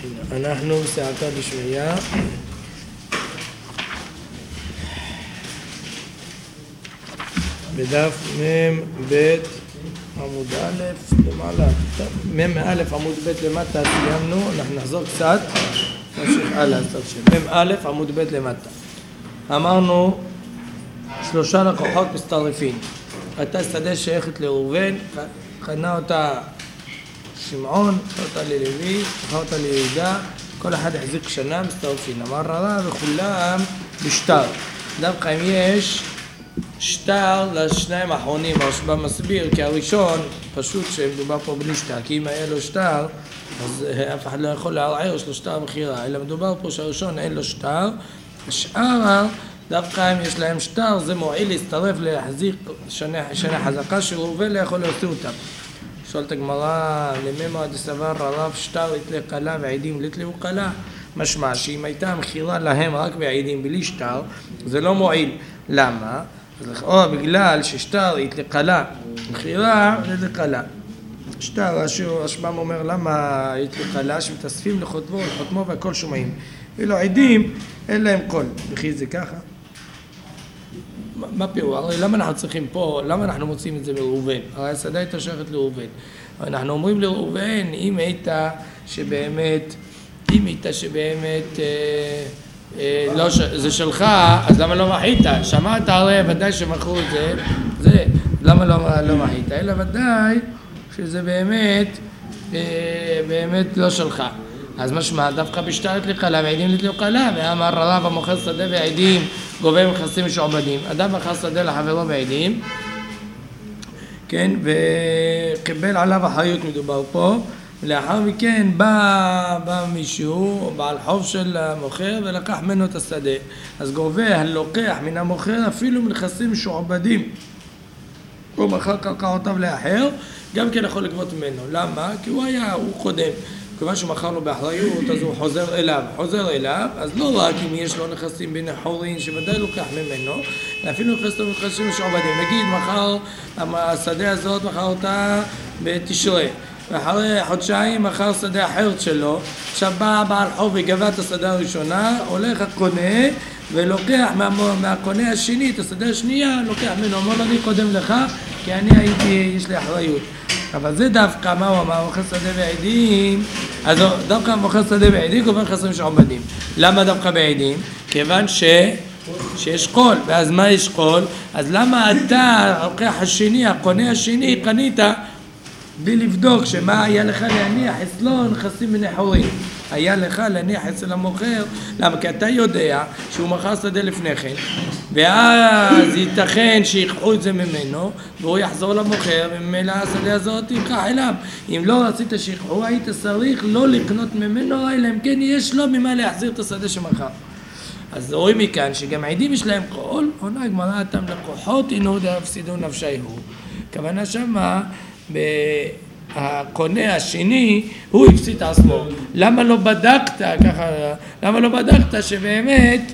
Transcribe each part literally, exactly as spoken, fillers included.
אנחנו בסייעתא דשמיא בדף מם בית עמוד א' למעלה, מם א' עמוד ב' למטה סיימנו, אנחנו נחזור קצת, נמשיך הלאה, מם א' עמוד ב' למטה. אמרנו שלושה לקוחות מסתרפים, הייתה שדה שייכת לראובן, קנה אותה שמעון, אותה ללוי, קנה אותה ליהודה, כל אחד החזיק שנה מסתרפים, אמר רבה וכולם בשטר. דווקא אם יש שטר לשניים האחרונים, הרשב"א מסביר כי הראשון פשוט שמדובר פה בלי שטר, כי אם היה לו שטר אז אף אחד לא יכול לערער, יש לו שטר מחירה, אלא מדובר פה שהראשון אין לו שטר, השאר דווקא אם יש להם שטר זה מועיל להצטרף להחזיק שנה, שנה חזקה של ראובן לא יכול להוציא אותם. שואלת הגמרא, לממה דסבר הרב שטר יתלה קלה ועדים יתלו קלה, משמע שאם הייתה מחירה להם רק בעדים בלי שטר זה לא מועיל. למה? אז לכאורה בגלל ששטר יתלה קלה מחירה יתלה קלה. שטר השב"ם אומר למה יתלה קלה שמתאספים לחותמו לחותמו והכל שומעים ולא עדים אין להם קול. וכי זה ככה? מה פירוש? הרי למה אנחנו צריכים פה, למה אנחנו מוצאים את זה מראובן? הרי השדה הייתה שייכת לראובן. אנחנו אומרים לראובן, אם הייתה שבאמת, אם הייתה שבאמת, אה, אה, לא, זה שלך, אז למה לא מחית? שמעת הרי ודאי שמכרו את זה, זה, למה לא, לא מחית? אלא ודאי שזה באמת, אה, באמת לא שלך. אז משמע, דווקא בשטר יתלה קלה ועדים יתלו קלה, ואמר רב המוכר שדה ועדים גובה מכסים משועבדים. אדם מכר שדה לחברו בעדים, כן, וקיבל עליו אחריות מדובר פה, ולאחר מכן בא, בא מישהו, בעל חוב של המוכר, ולקח ממנו את השדה. אז גובה הלוקח מן המוכר אפילו מכסים משועבדים. הוא מכר קרקעותיו לאחר, גם כן יכול לגבות ממנו. למה? כי הוא היה, הוא קודם. כיוון שהוא מכר לו באחריות, אז הוא חוזר אליו. חוזר אליו, אז לא רק אם יש לו נכסים בני חורין, שוודאי לוקח ממנו, אפילו נכס לו נכסים משועבדים. נגיד, מחר, השדה הזאת, מחר אותה בתשרי. ואחרי חודשיים, מחר שדה אחרת שלו. עכשיו בא בעל חוב וגבה את השדה הראשונה, הולך הקונה, ולוקח מה, מהקונה השני, את השדה השנייה, לוקח ממנו, אומר לו, אני קודם לך, כי אני הייתי, יש לי אחריות. אבל זה דווקא, מה הוא אמר? מוכר שדה בעדים, אז דווקא מוכר שדה בעדים, גובה מכסים משועבדים. למה דווקא בעדים? כיוון ש... שיש קול, ואז מה יש קול? אז למה אתה, הלוקח השני, הקונה השני, קנית בלי לבדוק שמה היה לך להניח אצלו נכסים בני חורין? היה לך להניח אצל המוכר, למה? כי אתה יודע שהוא מכר שדה לפני כן, ואז ייתכן שיקחו את זה ממנו, והוא יחזור למוכר, וממילא השדה הזאת ייקח אליו. אם לא רצית שיקחו, היית צריך לא לקנות ממנו, אלא אם כן יש לו ממה להחזיר את השדה שמכר. אז רואים מכאן שגם עדים יש להם קול, עונה הגמרא אתם לקוחות אינו דהפסידו נפשי הוא. כוונה שמה, הקונה השני הוא הפסיד עצמו. למה לא בדקת ככה, למה לא בדקת שבאמת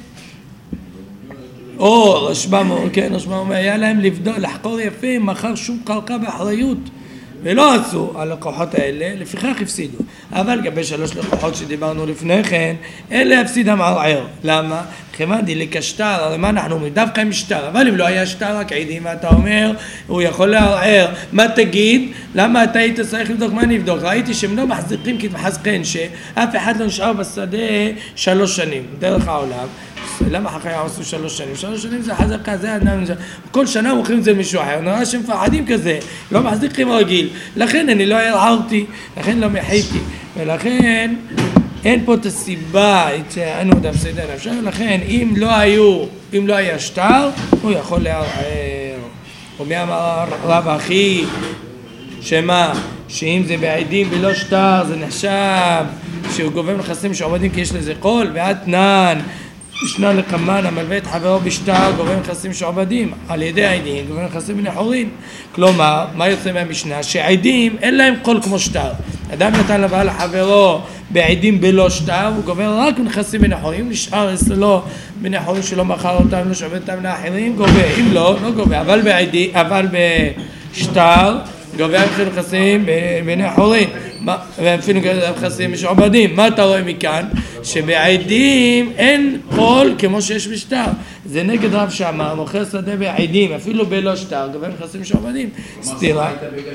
או רשב"ם, כן, רשב"ם אומר היה להם לבדוק, לחקור יפה אם מכר שום קרקע באחריות ולא עשו על לקוחות האלה, לפיכך הפסידו. אבל לגבי שלוש לקוחות שדיברנו לפני כן, אלה הפסיד המערער. למה? כיוון דילק השטר, הרי מה אנחנו אומרים? דווקא עם שטר, אבל אם לא היה שטר רק עדים, מה אתה אומר? הוא יכול לערער. מה תגיד? למה אתה היית צריך לבדוק? מה נבדוק? ראיתי שהם לא מחזיקים כתמחזקן, שאף אחד לא נשאר בשדה שלוש שנים, דרך העולם. למה חכמים עשו שלוש שנים? שלוש שנים זה חזקה, זה אדם, כל שנה מוכרים את זה למישהו אחר, נראה שהם מפחדים כזה, לא מחזיקים רגיל, לכן אני לא הרערתי, לכן לא מחיתי, ולכן אין פה את הסיבה, אנו דהפסידו נפשי, ולכן אם לא היו, אם לא היה שטר, הוא יכול לערער. ומי אמר רב אחי, שמה, שאם זה בעדים ולא שטר, זה נחשב, שהוא גובה נכסים שעובדים כי יש לזה קול, ואתנן, ישנה לקמן המלווה את חברו בשטר גובה נכסים שעובדים על ידי העדים, גובה נכסים בני חורין. כלומר, מה יוצא מהמשנה? שעדים אין להם קול כמו שטר. אדם נתן לבעל לחברו בעדים בלא שטר, הוא גובה רק נכסים בני חורין, נשאר אצלו בני חורין שלא מכר אותם, לא שווה אותם לאחרים, גובה. אם לא, לא גובה. אבל בעדים, אבל בשטר, גובה אפילו חסים בעיני חורין, ואפילו חסים משועבדים. מה אתה רואה מכאן? שבעדים אין קול כמו שיש בשטר. זה נגד רב שאמר, מוכר שדה בעדים, אפילו בלא שטר, גובה חסים משועבדים. סתירה.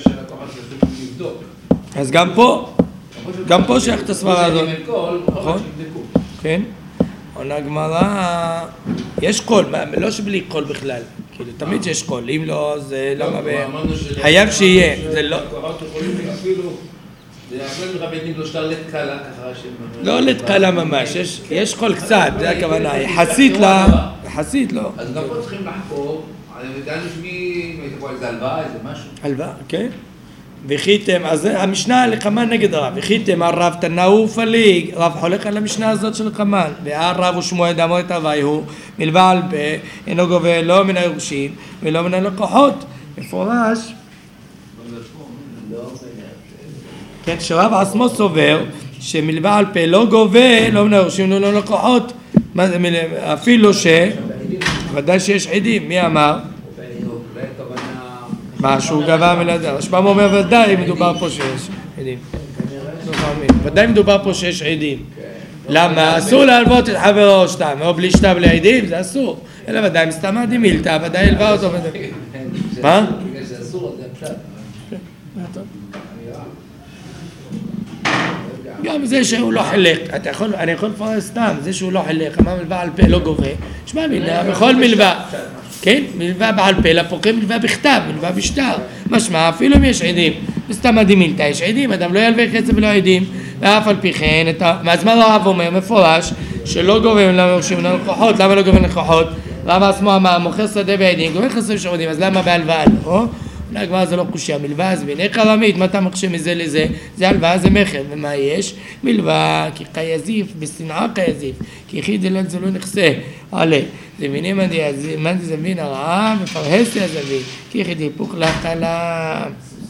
אז גם פה, גם פה שייך את הסברה הזאת. נכון? כן. עונה גמרא, יש קול, לא שבלי קול בכלל. כאילו, תמיד שיש קול, אם לא, זה למה ב... חייב שיהיה, זה לא... זה יכול להיות רבנים לא שטר לת קלה ככה שהם... לא לת קלה ממש, יש קול קצת, זה הכוונה, יחסית לה, יחסית לא. אז גם פה צריכים לחקור, דענו שמי, אם היית פה איזה הלוואה, איזה משהו. הלוואה, כן. וחיתם, אז המשנה לקמן נגד הרב, וחיתם על רב תנאו פליג, רב חולק על המשנה הזאת של קמן, ועל רב ושמואל דמו את הווי הוא, מלווה על פה, אינו גובה לא מן היורשים ולא מן הלקוחות, מפורש. כן, שרב עצמו סובר, שמלווה על פה לא גובה לא מן היורשים ולא מן הלקוחות, אפילו ש... ודאי שיש עדים, מי אמר? מה שהוא גבה מלאדם, השפעם אומר ודאי מדובר פה שיש עדים, ודאי מדובר פה שיש עדים. למה? אסור להלוות את חברו שתם, או בלי שתם לעדים, זה אסור, אלא ודאי מסתם עדים מילתא, ודאי הלווה אותו. מה? בגלל שזה אסור, זה הפשט. גם זה שהוא לא חילק, אני יכול לפרש סתם, זה שהוא לא חילק, אמר מלווה על פה לא גובה, שמע מלווה, בכל מלווה, כן, מלווה בעל פה, לפוקר מלווה בכתב, מלווה בשטר, משמע, אפילו אם יש עדים, מסתם עדים מילתא, יש עדים, אדם לא ילווה כסף ולא עדים, ואף על פי כן, אז מה הרב אומר, מפורש, שלא גובה למה יורשים לקוחות, למה לא גובה לקוחות? רב עצמו אמר, מוכר שדה בעדים, גובה חסרים שעודים, אז למה בהלוואה לא? אולי כבר זה לא קושיה, מלווה אז ביני חרמית, מה אתה מחשב מזה לזה? זה הלוואה, זה מחר, ומה יש? מלווה, כי קייזיף, בשנאה קייזיף, כי יחיד זה לא לא נכסה, עלה, זה מיני מדי, מה זה זמין הרעה, מפרהסי הזווין, כי יחיד היפוך לחלה.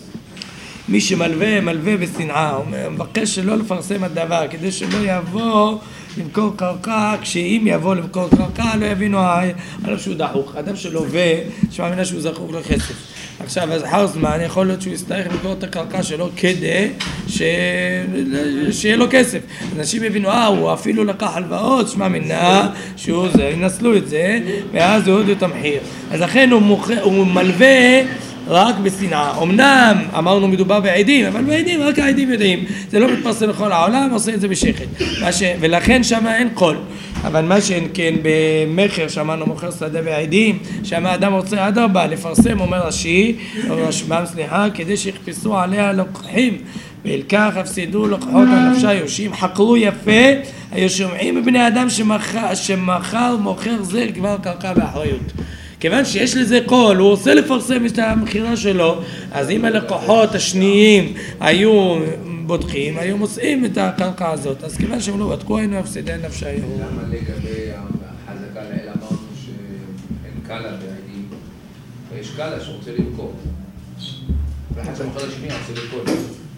מי שמלווה, מלווה בשנאה, הוא מבקש שלא לפרסם הדבר, כדי שלא יבוא למכור קרקע, כשאם יבוא למכור קרקע, לא יבינו עליו שהוא דחוק, אדם שלווה, שמאמינה שהוא זכוק לכסף. עכשיו, אז אחר זמן, יכול להיות שהוא יצטרך למכור את הקרקע שלו כדי ש... שיהיה לו כסף. אנשים יבינו, אה, הוא אפילו לקח הלוואות, שמע מינה, שהוא זה, ינסלו את זה, ואז הוא עוד את המחיר. אז לכן הוא, מוכ... הוא מלווה רק בשנאה. אמנם אמרנו מדובר בעדים, אבל בעדים רק העדים יודעים. זה לא מתפרסם לכל העולם, עושה את זה בשכת. ש... ולכן שם אין קול. אבל מה שאין כן במחר, שאמרנו מוכר שדה בעדים, שמה אדם רוצה עד ארבע לפרסם, אומר רש"י, או רשב"ם סליחה, כדי שיחפשו עליה לקוחים, ולכך הפסידו לקוחות הנפשה יושים, חקרו יפה, היו שומעים מבני אדם שמחר, שמחר מוכר זה כבר קרקע באחריות. כיוון שיש לזה קול, הוא רוצה לפרסם את המחירה שלו, אז אם הלקוחות השניים היו בודקים, היו מוצאים את הקרקע הזאת, אז כיוון שהם לא בדקו, היינו הפסידי נפשה. למה לגבי החזקה לאלה אמרנו שאין קלה בעדים, ויש קלה שרוצה למכור, ואחד שמוכר לשני רוצה למכור.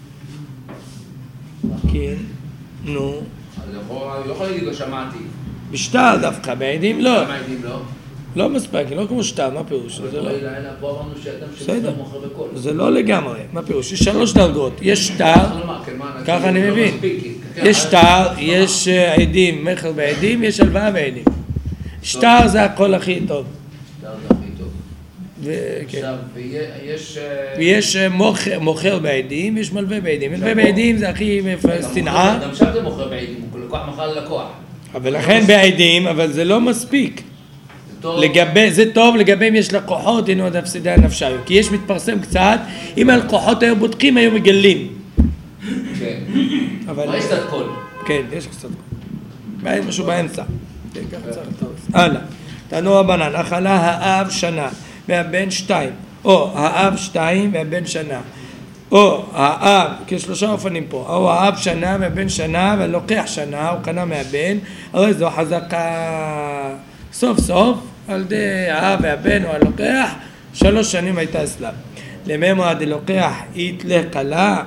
כן, נו. אז לא יכול להגיד לו שמעתי. בשטר דווקא, בעדים לא. בעדים לא? לא מספק, לא כמו שטר, מה פירוש? אבל פה אמרנו שאדם שמוכר מוכר בכל. זה לא לגמרי, מה פירוש? יש שלוש דרגות, יש שטר, ככה אני מבין, יש שטר, יש עדים, מחר בעדים, יש הלוואה בעדים. שטר זה הכל הכי טוב. שטר זה הכי טוב. עכשיו, ויש מוכר בעדים, ויש מלווה בעדים. מלווה בעדים זה הכי שנאה. גם שם זה מוכר בעדים, הוא לקוח מחר ללקוח. אבל לכן בעדים, אבל זה לא מספיק. לגבי, זה טוב לגבי אם יש לקוחות, הנה עוד הפסידי הנפשה, כי יש מתפרסם קצת, אם הלקוחות היו בודקים, היו מגלים. כן. אבל... מה יש קצת קול? כן, יש קצת קול. בעין משהו באמצע. הלאה. תנו רבנן, אכלה האב שנה, והבן שתיים. או האב שתיים והבן שנה. או האב, כשלושה אופנים פה, או האב שנה והבן שנה, ולוקח שנה, הוא קנה מהבן, הרי זו חזקה... סוף סוף, על ידי האב והבן או הלוקח, שלוש שנים הייתה אסלאם. לממרא דלוקח יתלה קלה.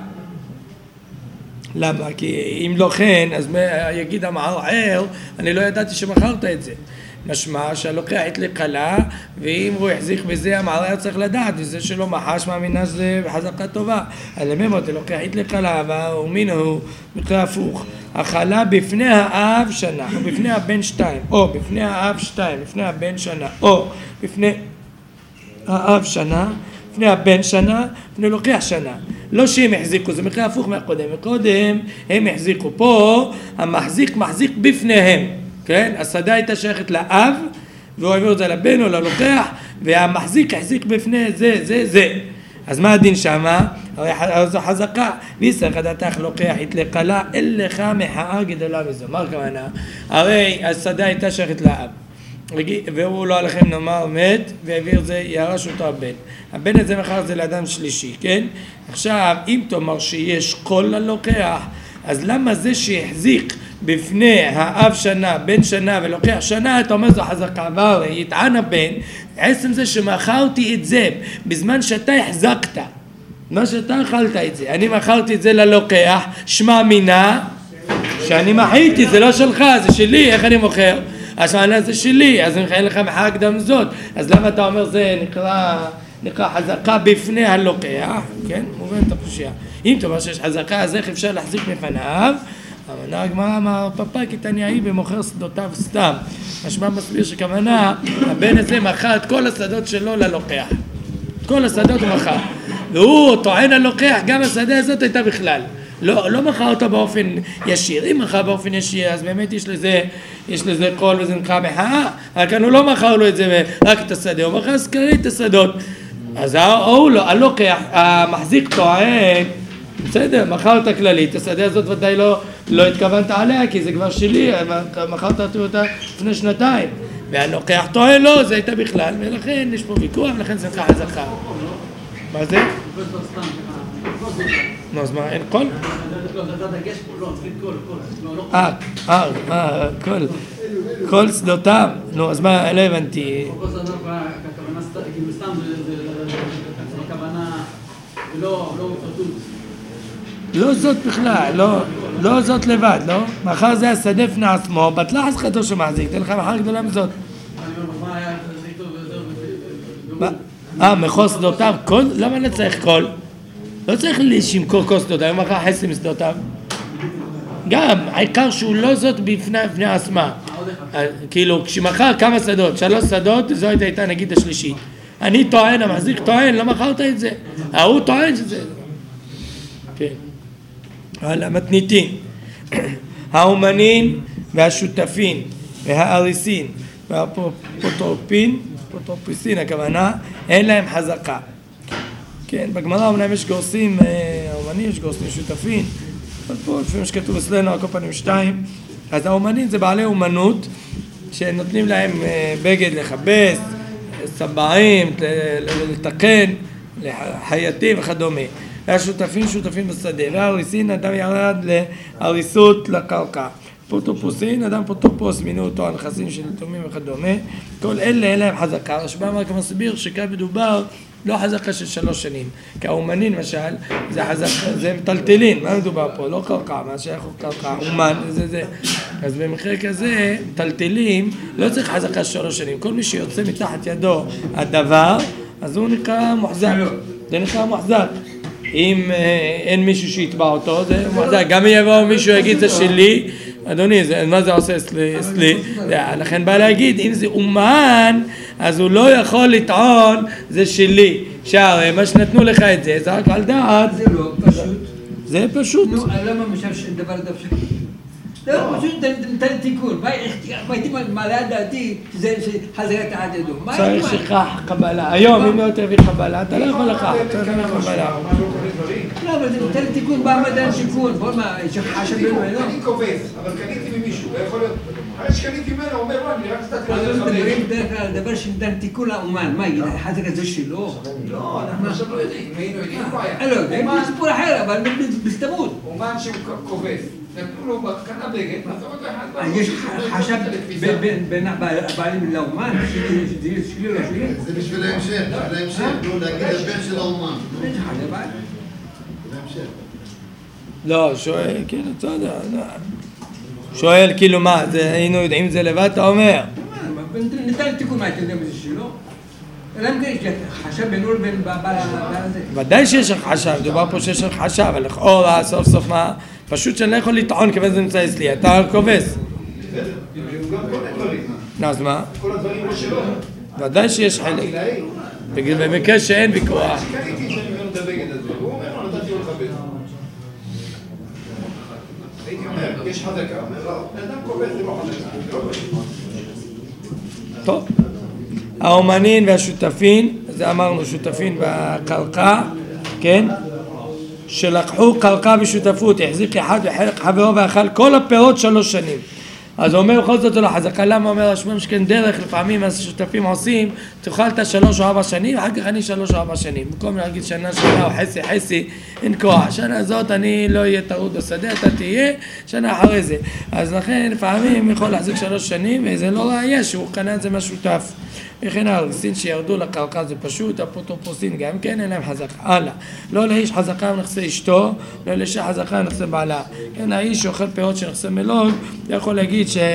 למה? כי אם לא כן, אז יגיד המערער, אני לא ידעתי שמכרת את זה. משמע שהלוקח התלה כלה, ואם הוא החזיק בזה, המעלה צריך לדעת, וזה שלא מחש מאמינה שזה חזקה טובה. אז לממות, הלוקח התלה כלה, ומינו מקרה הפוך. אכלה בפני האב שנה, או בפני הבן שתיים, או בפני האב שתיים, בפני הבן שנה, או בפני האב שנה, לפני הבן שנה, לפני לוקח שנה. לא שהם החזיקו, זה מקרה הפוך מהקודם. מקודם הם החזיקו. פה המחזיק מחזיק בפניהם. כן? השדה הייתה שייכת לאב, והוא העביר את זה לבן או ללוקח, והמחזיק החזיק בפני זה, זה, זה. אז מה הדין שמה? הרי זו חזקה. ויסך הדתך לוקח התלקלה, אין לך מחאה גדולה מזו. מה הכוונה? הרי השדה הייתה שייכת לאב. והוא לא עליכם נאמר מת, והעביר זה ירש אותו הבן. הבן הזה מחר זה לאדם שלישי, כן? עכשיו, אם תאמר שיש כל ללוקח, אז למה זה שהחזיק בפני האב שנה, בן שנה ולוקח שנה, אתה אומר זו חזקה, אבל יטען הבן, עצם זה שמכרתי את זה בזמן שאתה החזקת, מה שאתה אכלת את זה, אני מכרתי את זה ללוקח, שמע מינה, שאני מחיתי, זה לא שלך, זה שלי, איך אני מוכר? השמענה זה שלי, אז אני מחייל לך מחאה קדם זאת, אז למה אתה אומר זה נקרא, נקרא חזקה בפני הלוקח, כן? מובן את הפשיעה. אם אתה אומר שיש חזקה, אז איך אפשר להחזיק מפניו? המנה הגמרא אמר, פפק איתניאי במוכר שדותיו סתם. משמע מסביר שכוונה, הבן הזה מכר את כל השדות שלו ללוקח. את כל השדות הוא מכר. והוא טוען הלוקח, גם השדה הזאת הייתה בכלל. לא, לא מכר אותו באופן ישיר. אם מכר באופן ישיר, אז באמת יש לזה, יש לזה קול וזה נקרא מחאה. אבל כאן הוא לא מכר לו את זה רק את השדה, הוא מכר סקרית את השדות. אז הוא לא, הלוקח, המחזיק טוען, בסדר, מכרת הכללית, השדה הזאת ודאי לא, לא התכוונת עליה, כי זה כבר שלי, מכרת אותה לפני שנתיים. והלוקח טוען לא, זה הייתה בכלל, ולכן יש פה ויכוח, ולכן זה נקרא חזקה. מה זה? נו, אז מה, אין קול? אה, אה, אה, קול. קול שדותיו. נו, אז מה, לא הבנתי. קול שדותיו, כאילו סתם זה הכוונה, ולא פרטות. לא זאת בכלל, לא, לא זאת לבד, לא? מחר זה השדה פני עצמו, בטלה חזקתו שמחזיק, תן לך מחר גדולה מזאת. מה היה איתו ויותר? אה, מחור שדותיו, קול? למה לא צריך קול? לא צריך לשמקור כל שדותיו, הוא מחר חסי משדותיו. גם, העיקר שהוא לא זאת בפני עצמה. כאילו, כשמחר כמה שדות, שלוש שדות, זו הייתה נגיד השלישית. אני טוען, המחזיק טוען, לא מכרת את זה. ההוא טוען שזה. כן. על המתניתין. האומנין והשותפין והאריסין והפוטרופין, פוטרופסין הכוונה, אין להם חזקה. כן, בגמרא אמנם יש גורסים, האומנים יש גורסים שותפים, אבל פה לפעמים שכתוב אצלנו על כל פנים שתיים, אז האומנים זה בעלי אומנות שנותנים להם בגד לכבס, סבעים, לתקן, לחייטים וכדומה. והשותפים שותפים בשדה, והאריסין אדם ירד לאריסות לקרקע. פוטופוסין, אדם פוטופוס, מינו אותו על נכסים של תומים וכדומה. כל אלה אין להם חזקה. רשב"א אמר כמסביר שכאן מדובר לא חזקה של שלוש שנים. כי האומנים למשל, זה חזקה, זה מטלטלין, מה מדובר פה? לא קרקע, מה שייך קרקע, אומן, זה זה. אז במחיר כזה, מטלטלים, לא צריך חזקה של שלוש שנים. כל מי שיוצא מתחת ידו הדבר, אז הוא נקרא מוחזק. זה נקרא מוחזק. אם אין מישהו שיתבע אותו, זה מוחזק. גם אם יבוא מישהו יגיד זה שלי, אדוני, זה, מה זה עושה אצלי? אצלי? לכן בא להגיד, אם זה אומן, אז הוא לא יכול לטעון, זה שלי. שהרי מה שנתנו לך את זה, זה רק על דעת. זה לא פשוט. זה פשוט. נו, למה משל דבר דף שלי? לא, פשוט נתן תיקון. הייתי מעלה על דעתי שזה חזרת עד ידו. צריך שכח קבלה. היום, אם לא תביא קבלה, אתה לא יכול לקחת. אתה לא יכול קבלה. לא, אבל זה נותן תיקון בעמדן תיקון. בוא מה, שחשב בנו היום. אני כובס, אבל קניתי ממישהו, זה יכול להיות... אחרי שקניתי ממנו, הוא אומר, אני רק קצת לא יודע מדברים בדרך כלל על דבר שנתן תיקון לאומן. מה, החזק הזה שלו? לא, אנחנו עכשיו לא יודעים. אם היינו יודעים, לא היה. לא יודע, זה סיפור אחר, אבל בסתמות. אומן שכובס. נתנו לו קנה בגד, נעזור אותו אחד. יש חשב בין הבעלים לאומן, שזה יהיה שלי או לא שלי? זה בשביל ההמשך, בשביל ההמשך, לא להגיד הבן של האומן. איזה חשב, אה? בהמשך. לא, שואל, כאילו, אתה יודע, שואל כאילו מה, היינו יודעים זה לבד, אתה אומר. ניתן תיקון מה, אתה יודע מזה שלא? אלא אם כן יש לי חשב בין אול בין בעל הזה. ודאי שיש חשב, דובר פה שיש חשב, אבל לכאורה סוף סוף מה, פשוט שאני לא יכול לטעון כיוון זה נמצא אצלי, אתה כובס. הוא גם קונה דברים. אז מה? כל הדברים לא שלו. ודאי שיש חלק. במקרה שאין ויכוח. שקניתי שאני אומר את הבגד הזה, הוא אומר, לא נתתי לו לכבד. הייתי אומר, יש חזקה, אומר, לא, אדם קובע זה לא חזקה. טוב. האומנין והשותפין, זה אמרנו שותפין בקרקע, כן? שלקחו קרקע בשותפות, החזיק אחד וחלק חברו ואכל כל הפירות שלוש שנים. אז הוא אומר בכל זאת לא חזקה, למה אומר השמם שכן דרך, לפעמים השותפים עושים, תאכל את השלוש או ארבע שנים, אחר כך אני שלוש או ארבע שנים. במקום להגיד שנה שנה או חסי חסי, אין כוח. שנה הזאת אני לא אהיה טרוד בשדה, אתה תהיה שנה אחרי זה. אז לכן לפעמים יכול להחזיק שלוש שנים, וזה לא ראייה שהוא קנה את זה משותף. וכן הרסין שירדו לקרקע זה פשוט, אפוטרופוסין גם כן, אין להם חזקה. הלאה, לא לאיש חזקה ונכסה אשתו, לא לאישה חזקה ונכסה בעלה. כן, האיש שאוכל פירות שנכסה מלוג, יכול להגיד ש...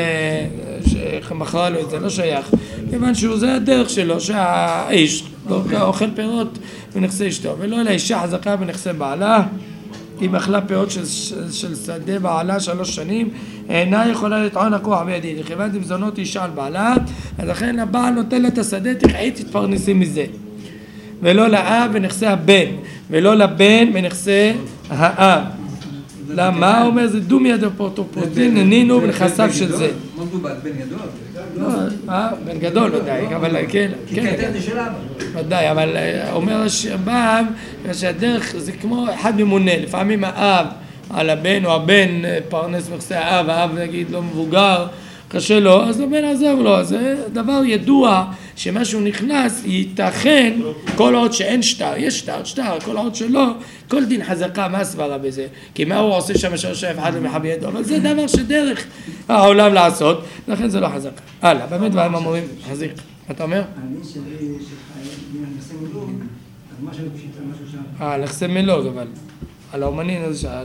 שמכרה לו את זה, לא שייך. כיוון שהוא זה הדרך שלו, שהאיש לא אוכל פירות ונכסה אשתו, ולא לאישה חזקה ונכסה בעלה. אם אכלה פירות של, של שדה בעלה שלוש שנים, אינה יכולה לטעון הכוח בידי. לכיוון דמזונות אישה על בעלה, אז לכן הבעל נותן לה את השדה, תחי תתפרנסי מזה. ולא לאב בנכסי הבן, ולא לבן בנכסי האב. למה? הוא אומר, זה דומיה דפורטופוסטין, ננינו בנכסיו של זה. מה מדובר? בן גדול? לא, בן גדול ודאי, אבל כן, כן. זה של אבא. ודאי, אבל אומר השבב שהדרך זה כמו אחד ממונה, לפעמים האב על הבן או הבן פרנס מכסי האב, האב נגיד לא מבוגר, קשה לו, אז הבן עזר לו, זה דבר ידוע שמשהו נכנס, ייתכן כל עוד שאין שטר, יש שטר, שטר, כל עוד שלא, כל דין חזקה, מה הסברה בזה? כי מה הוא עושה שם שלוש אף אחד למחב ידו, אבל זה דבר שדרך העולם לעשות, לכן זה לא חזקה. הלאה, באמת דברים אמורים, חזיק, אתה אומר? אני שלי נכסי מלוג, אז מה שאני פשיט על משהו שם. אה, נכסי מלוג, אבל על האומנין הזה שאל.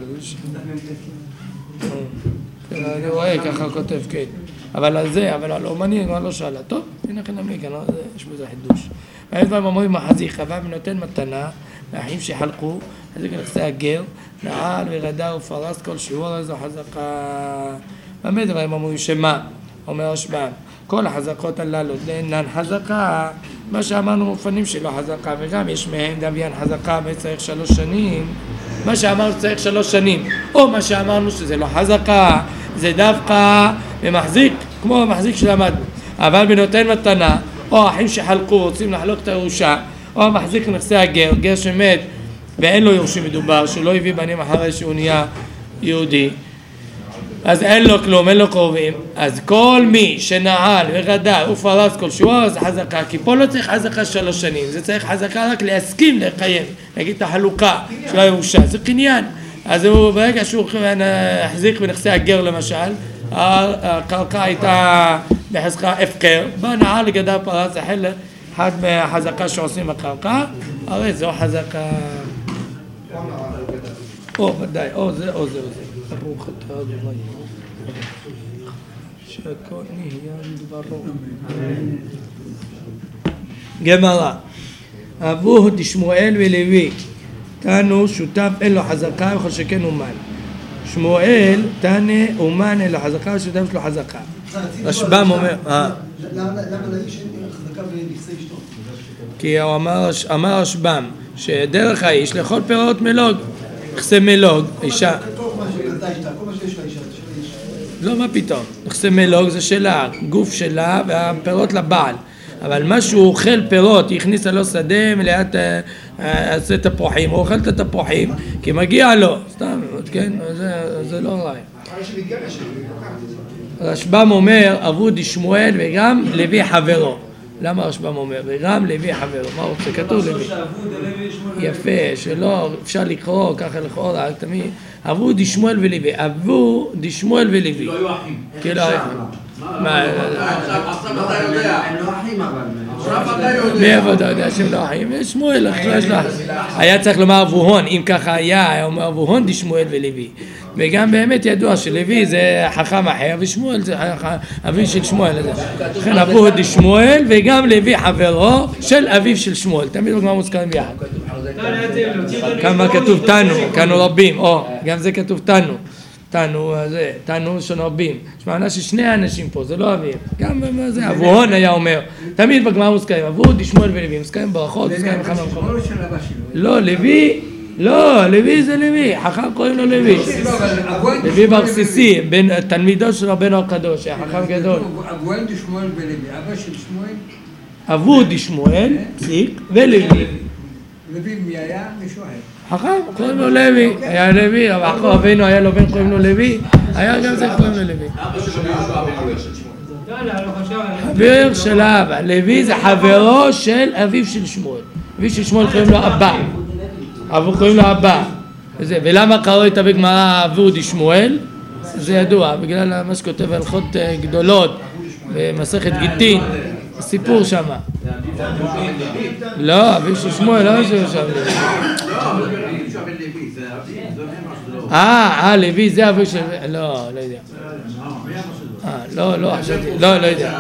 אני רואה ככה כותב, כן. אבל על זה, אבל על אומני, אני לא שאלה. טוב, הנה כן נמי, כאן יש בזה חידוש. והיום דברים אומרים מחזיק, חווה ונותן מתנה, לאחים שחלקו, אז זה נכסי הגר, נעל ורדה ופרס כל שיעור, איזו חזקה. באמת דברים אומרים שמה, אומר השב"ם, כל החזקות הללו, לאינן חזקה, מה שאמרנו מופנים שלא חזקה, וגם יש מהם דמיין חזקה וצריך שלוש שנים, מה שאמרנו צריך שלוש שנים, או מה שאמרנו שזה לא חזקה, זה דווקא במחזיק, כמו המחזיק שלמדנו, אבל בנותן מתנה, או אחים שחלקו רוצים לחלוק את הירושה, או המחזיק נכסי הגר, גר שמת ואין לו יורשים מדובר, שלא הביא בנים אחרי שהוא נהיה יהודי, אז אין לו כלום, אין לו קרובים, אז כל מי שנעל ורדה ופרס כל שבוע זה חזקה, כי פה לא צריך חזקה שלוש שנים, זה צריך חזקה רק להסכים לקיים, להגיד את החלוקה של הירושה, זה קניין. אז הוא ברגע שהוא החזיק בנכסי הגר למשל, הקרקע הייתה בחזקה הפקר, בא נעל לגדה פרס, החל אחד מהחזקה שעושים בקרקע, הרי זו חזקה. או ודאי, או זה או זה או זה. ברוך אתה אדוני שהכל נהיה לדברו. גמרא, אבוהו דשמואל ולוי, תנו שותף אין לו חזקה וכל שכן אומן. שמואל תנה אומן אין לו חזקה ושותף יש לו חזקה. רשב"ם אומר, למה לאיש אין חזקה בנכסי אשתו? כי הוא אמר רשב"ם שדרך האיש לאכול פירות מלוג, נכסי מלוג, אישה. לא, מה פתאום? נכסי מלוג זה שלה, גוף שלה והפירות לבעל. אבל מה שהוא אוכל פירות, היא הכניסה לו שדה מליאת עשה תפוחים, הוא אוכל את התפוחים, כי מגיע לו, סתם, כן? זה לא רעי. רשב"ם אומר, אבוד שמואל וגם לוי חברו. למה רשב"ם אומר? וגם לוי חברו. מה רוצה? כתוב לוי. יפה, שלא אפשר לקרוא ככה לכאורה, תמיד. אבוד שמואל ולוי. אבוד שמואל ולוי. לא היו אחים. כאילו, מה? עכשיו אתה יודע. הם לא אחים אבל. עכשיו אתה יודע. מאיפה אתה יודע שהם לא אחים? יש שמואל, היה צריך לומר אבוהון, אם ככה היה, היה אומר אבוהון דשמואל ולוי. וגם באמת ידוע שלוי זה חכם אחר, ושמואל זה אביו של שמואל. לכן אבוהו דשמואל, וגם לוי חברו של אביו של שמואל. תמיד בגמרא מוזכרים ביחד. כמה כתוב תנו, כנו רבים, או, גם זה כתוב תנו. תנו, זה, תנו של רבים. יש מענה ששני האנשים פה, זה לא אביהם. גם זה, אבוהון היה אומר. תמיד בגמרא מוזכרים, אבוהו דשמואל ולוי, מוזכרים ברכות, מוזכרים בכמה מקומות. לא, לוי, לא, לוי זה לוי, חכם קוראים לו לוי. לוי ברסיסי, בין תלמידו של רבנו הקדוש, היה חכם גדול. אבוהו דשמואל ולוי, אבא של שמואל? אבוהו דשמואל, פסיק, ולוי. לוי מי היה? מישהו אחר. חכם, קוראים לו לוי, היה לוי, אבל אבינו היה לו בן קוראים לו לוי, היה גם זה קוראים לו לוי. חבר של אבא, לוי זה חברו של אביו של שמואל. אביו של שמואל קוראים לו אבא, אבו קוראים לו אבא. ולמה קראו את בגמרא אבוהו דשמואל? זה ידוע, בגלל מה שכותב הלכות גדולות במסכת גיטין, הסיפור שם. לא, אביו של שמואל, לא אביו של לוי. אה, אה, לוי זה אביו של... לא, לא יודע. אה, לא, לא, לא, לא יודע.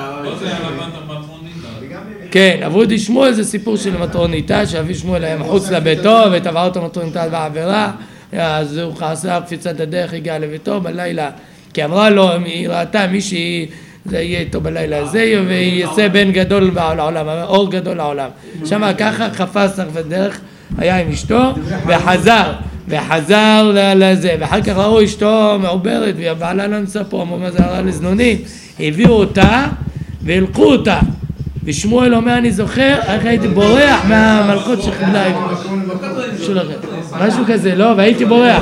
כן, אבוהו דשמואל זה סיפור של מטרוניתה, שאביו שמואל היה מחוץ לביתו, וטבע אותו מטרוניתה בעבירה, אז הוא חסר קפיצת הדרך, הגיע לביתו בלילה, כי אמרה לו, היא ראתה מישהי, זה יהיה איתו בלילה הזה, ויעשה בן גדול לעולם, אור גדול לעולם. שם ככה חפש בדרך, היה עם אשתו, וחזר, וחזר לזה, ואחר כך ראו אשתו מעוברת, והבעלה לא נמצא פה, אמרו מה זה הרע לזנונים, הביאו אותה, והלכו אותה. ושמואל אומר, אני זוכר, איך הייתי בורח מהמלכות שחיבלה שלכם. משהו כזה, לא? והייתי בורח.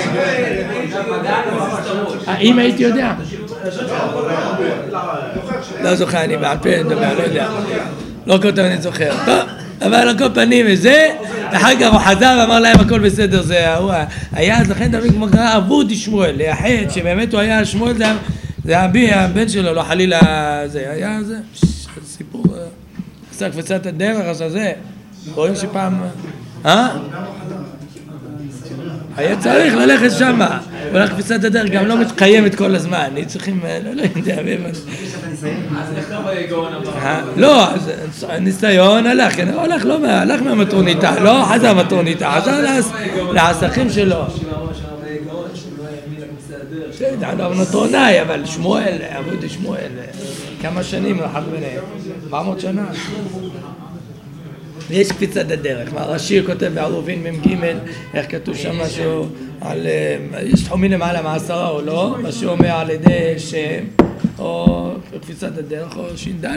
אם הייתי יודע. לא זוכר, אני בעל פה נדבר, לא יודע. לא כל פעם אני זוכר. טוב, אבל על כל פנים וזה, ואחר כך הוא חזר ואמר להם הכל בסדר, זה היה, אז לכן תמיד כמו קרא, אבוהו דשמואל, ליחד שבאמת הוא היה שמואל, זה אבי, הבן שלו, לא חלילה, זה היה זה. סיפור, עשה קפיצת הדרך, אז זה, רואים שפעם, אה? היה צריך ללכת שמה, אבל קפיצת הדרך גם לא מתקיימת כל הזמן, אני צריכים, לא יודע, לא, הניסיון הלך, הלך לא, הלך מהמטרוניתה, לא חזר מהמטרוניתה, חזר לעסקים שלו. לא מטרונאי, אבל שמואל, אבוהו דשמואל, כמה שנים רחק ביניהם? ארבע מאות שנה. ויש קפיצת הדרך, השיר כותב בערובין מ"ג, איך כתוב שם משהו על, יש תחומים למעלה מעשרה או לא, משהו אומר על ידי שם, או קפיצת הדרך, או ש"ד.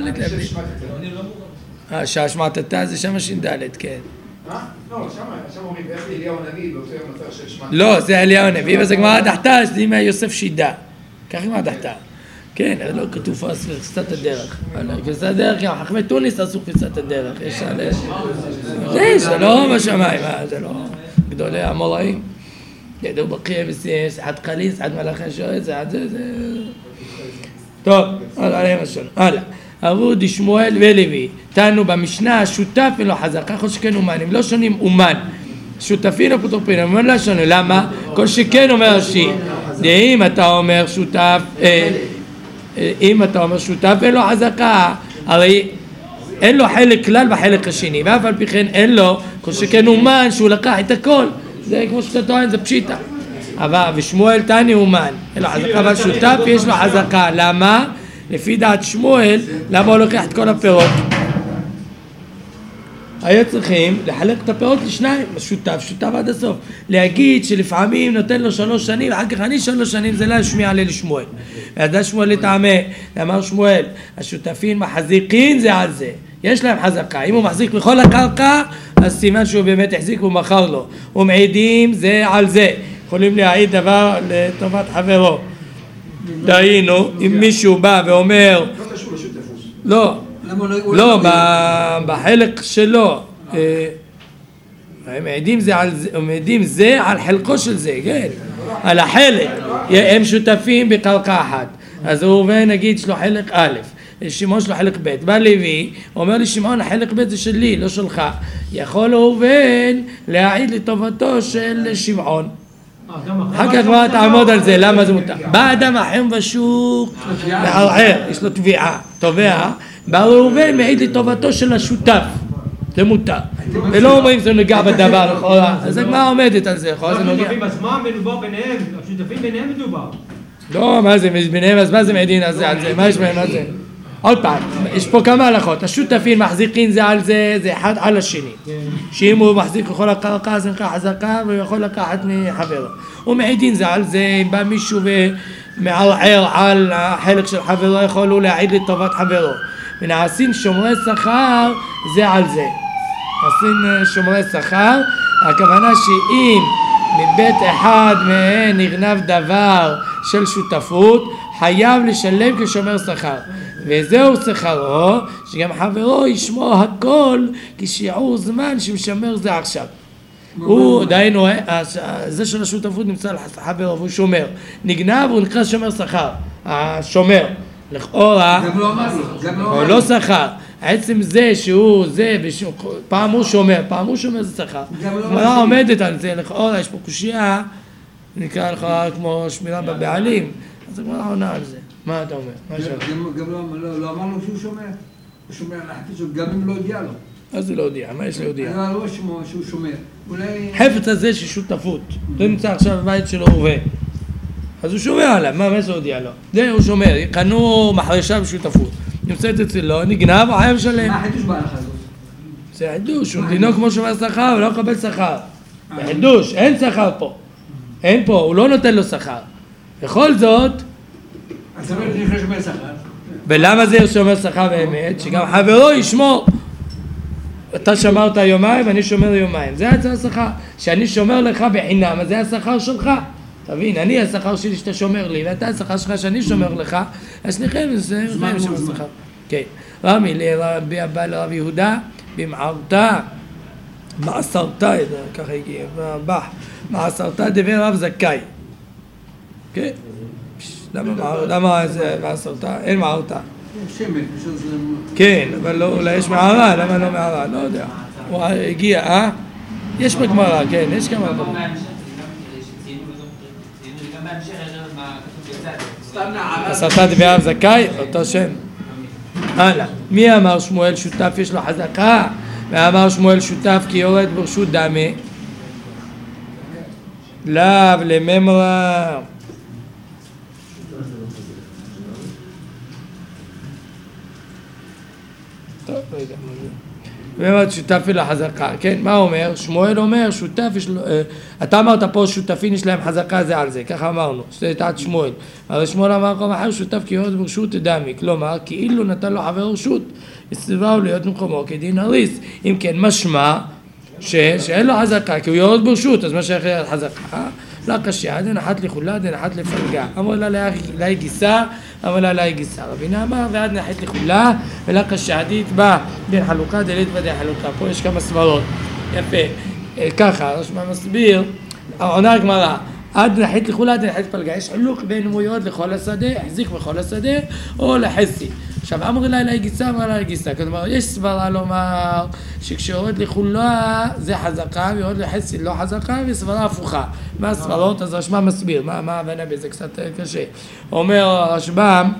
שהשמעתתה זה שם ש"ד, כן. לא, שם אומרים, איך אליהו הנביא, באותו יום נוצר של שמעתתה. לא, זה אליהו הנביא, וזה גמרא דחתא, זה עם יוסף שידה. כך גמרא דחתא. כן, לא כתוב אז קפיצת הדרך. קפיצת הדרך, גם חכמי תוניס עשו קפיצת הדרך. יש עליהם. זה לא בשמיים, זה לא גדולי המוראים. ידעו בקריאה וסיס, עד קליס, עד מלאכי שועץ, עד זה, זה... טוב, עליהם השון. הלאה. אבוהו דשמואל ולוי, תנו במשנה, שותף ולא חזר, ככה שכן אומן, הם לא שונים אומן, שותפין או פוטרופין, הם לא שונים, למה? כל שכן אומר השיר, אם אתה אומר שותף, אם אתה אומר שותף אין לו חזקה, הרי אין לו חלק כלל בחלק השני, ואף על פי כן אין לו, כל שכן אומן שהוא לקח את הכל, זה כמו שאתה טוען, זה פשיטה. אבל ושמואל תני אומן, אין לו חזקה, אבל שותף יש לו חזקה, למה? לפי דעת שמואל, למה הוא לוקח את כל הפירות? היו צריכים לחלק את הפירות לשניים, שותף, שותף עד הסוף. להגיד שלפעמים נותן לו שלוש שנים, אחר כך אני שלוש שנים, זה לא ישמיע עלי לשמואל. וידע שמואל לטעמה, אמר שמואל, השותפים מחזיקים זה על זה. יש להם חזקה. אם הוא מחזיק מכל הקרקע, אז סימן שהוא באמת החזיק ומכר לו. ומעידים זה על זה. יכולים להעיד דבר לטובת חברו. דהיינו, אם מישהו בא ואומר, לא, לא, בחלק שלו, הם מעידים זה על זה, הם מעידים זה על חלקו של זה, כן, על החלק, הם שותפים בקרקע אחת, אז הוא נגיד שלו חלק א', שמעון שלו חלק ב', בא לוי, אומר לי שמעון החלק ב' זה שלי, לא שלך, יכול ראובן להעיד לטובתו של שמעון, אחר כך כבר תעמוד על זה, למה זה מותר. בא אדם אחר בשוק, מערער, יש לו תביעה, תובע, בא ראובן מעיד לטובתו של השותף, זה מותר. ולא אומרים זה נוגע בדבר, לכאורה, אז הגמרא עומדת על זה, לכאורה זה נוגע. אז מה מדובר ביניהם? השותפים ביניהם מדובר. לא, מה זה ביניהם, אז מה זה מעידין על זה, על זה, מה יש בהם על זה? עוד פעם, יש פה כמה הלכות, השותפים מחזיקים זה על זה, זה אחד על השני. שאם הוא מחזיק יכול לקחת, זה נקרא חזקה, והוא יכול לקחת מחברו. ומעידין זה על זה, אם בא מישהו ומערער על החלק של חברו, יכול הוא להעיד לטובת חברו. ונעשים שומרי שכר, זה על זה. נעשים שומרי שכר, הכוונה שאם מבית אחד מהן נגנב דבר של שותפות, חייב לשלם כשומר שכר. וזהו שכרו, שגם חברו ישמור הכל כשיעור זמן שמשמר זה עכשיו. הוא, דהיינו, זה של השותפות נמצא לחברו והוא שומר. נגנב הוא נקרא שומר שכר, השומר. לכאורה, הוא לא שכר. עצם זה שהוא זה, פעם הוא שומר, פעם הוא שומר זה שכר. גמרא עומדת על זה, לכאורה יש פה קושייה, נקרא לך כמו שמירה בבעלים, אז הגמרא עונה על זה. מה אתה אומר? גם לא אמרנו שהוא שומר, הוא שומר להחפיץ, גם אם לא הודיע לו. אז זה לא הודיע, מה יש להודיע? לא, לא שהוא שומר. חפץ הזה של שותפות, זה נמצא עכשיו בבית שלו ראובן. אז הוא שומר עליו, מה מה זה הודיע לו? זה הוא שומר, קנו מחרשה בשותפות. נמצאת אצלו, נגנב, הוא חייב לשלם. מה החידוש בהלכה הזאת? זה חידוש, הוא דינו כמו שומר שכר, הוא לא מקבל שכר. זה חידוש, אין שכר פה. אין פה, הוא לא נותן לו שכר. בכל זאת... אז זה אומר שנכנס שומר שכר. ולמה זה שומר שכר באמת? שגם חברו ישמור. אתה שמרת יומיים, אני שומר יומיים. זה הצעה שכר. שאני שומר לך בחינם, אז זה השכר שלך. תבין, אני השכר שלי שאתה שומר לי, ואתה השכר שלך שאני שומר לך, אז שניכם זה שומר שכר. כן. רמי לרבי הבא לרב יהודה, במערתה, מעשרתה, ככה הגיע, בבח, מעשרתה דבר רב זכאי. כן? למה זה מעשרתה? אין מערתה. שמן, כן, אבל אולי יש מערה, למה לא מערה? לא יודע. הוא הגיע, אה? יש בגמרא, כן, יש כמה דברים. עשרתה דבר רב זכאי, אותו שם. הלאה, מי אמר שמואל שותף יש לו חזקה? ואמר שמואל שותף כי יורד ברשות דמה? לאו לממרה. טוב, לא יודע מה זה. ואומרת שותף יש לו חזקה, כן? מה אומר? שמואל אומר שותף יש לו... אתה אמרת פה שותפים יש להם חזקה זה על זה, ככה אמרנו, זה תעת שמואל. אבל שמואל אמר כל אחר שותף כי יורד ברשות דמי, כלומר, כאילו נתן לו חבר רשות, הסביבהו להיות במקומו כדין הריס. אם כן, משמע ש... שאין לו חזקה, כי הוא יורד ברשות, אז מה שייך חזקה? לא קשה, דין אחת לחולה, דין אחת לפלגה. אמר לה לאי גיסה, אמר לה לאי גיסה. רבינה אמר, ועד נחת לחולה, ולא קשה, דית בא דין חלוקה, דלית ודין חלוקה. פה יש כמה סברות. יפה. ככה, רשמה מסביר, עונה הגמרא, עד נחת לחולה, דין נחת לפלגה. יש חילוק בין אם הוא יורד לכל השדה, החזיק בכל השדה, או לחסי. עכשיו, אמר לה לאי גיסה, אמר לה לאי גיסה. כלומר, יש סברה לומר שכשיורד לחולה זה חזקה, ויורד לחסי לא חזקה, וסברה הפוכה. מה הסברות? אז רשב"ם מסביר, מה, מה הבנה בזה קצת קשה. אומר רשב"ם,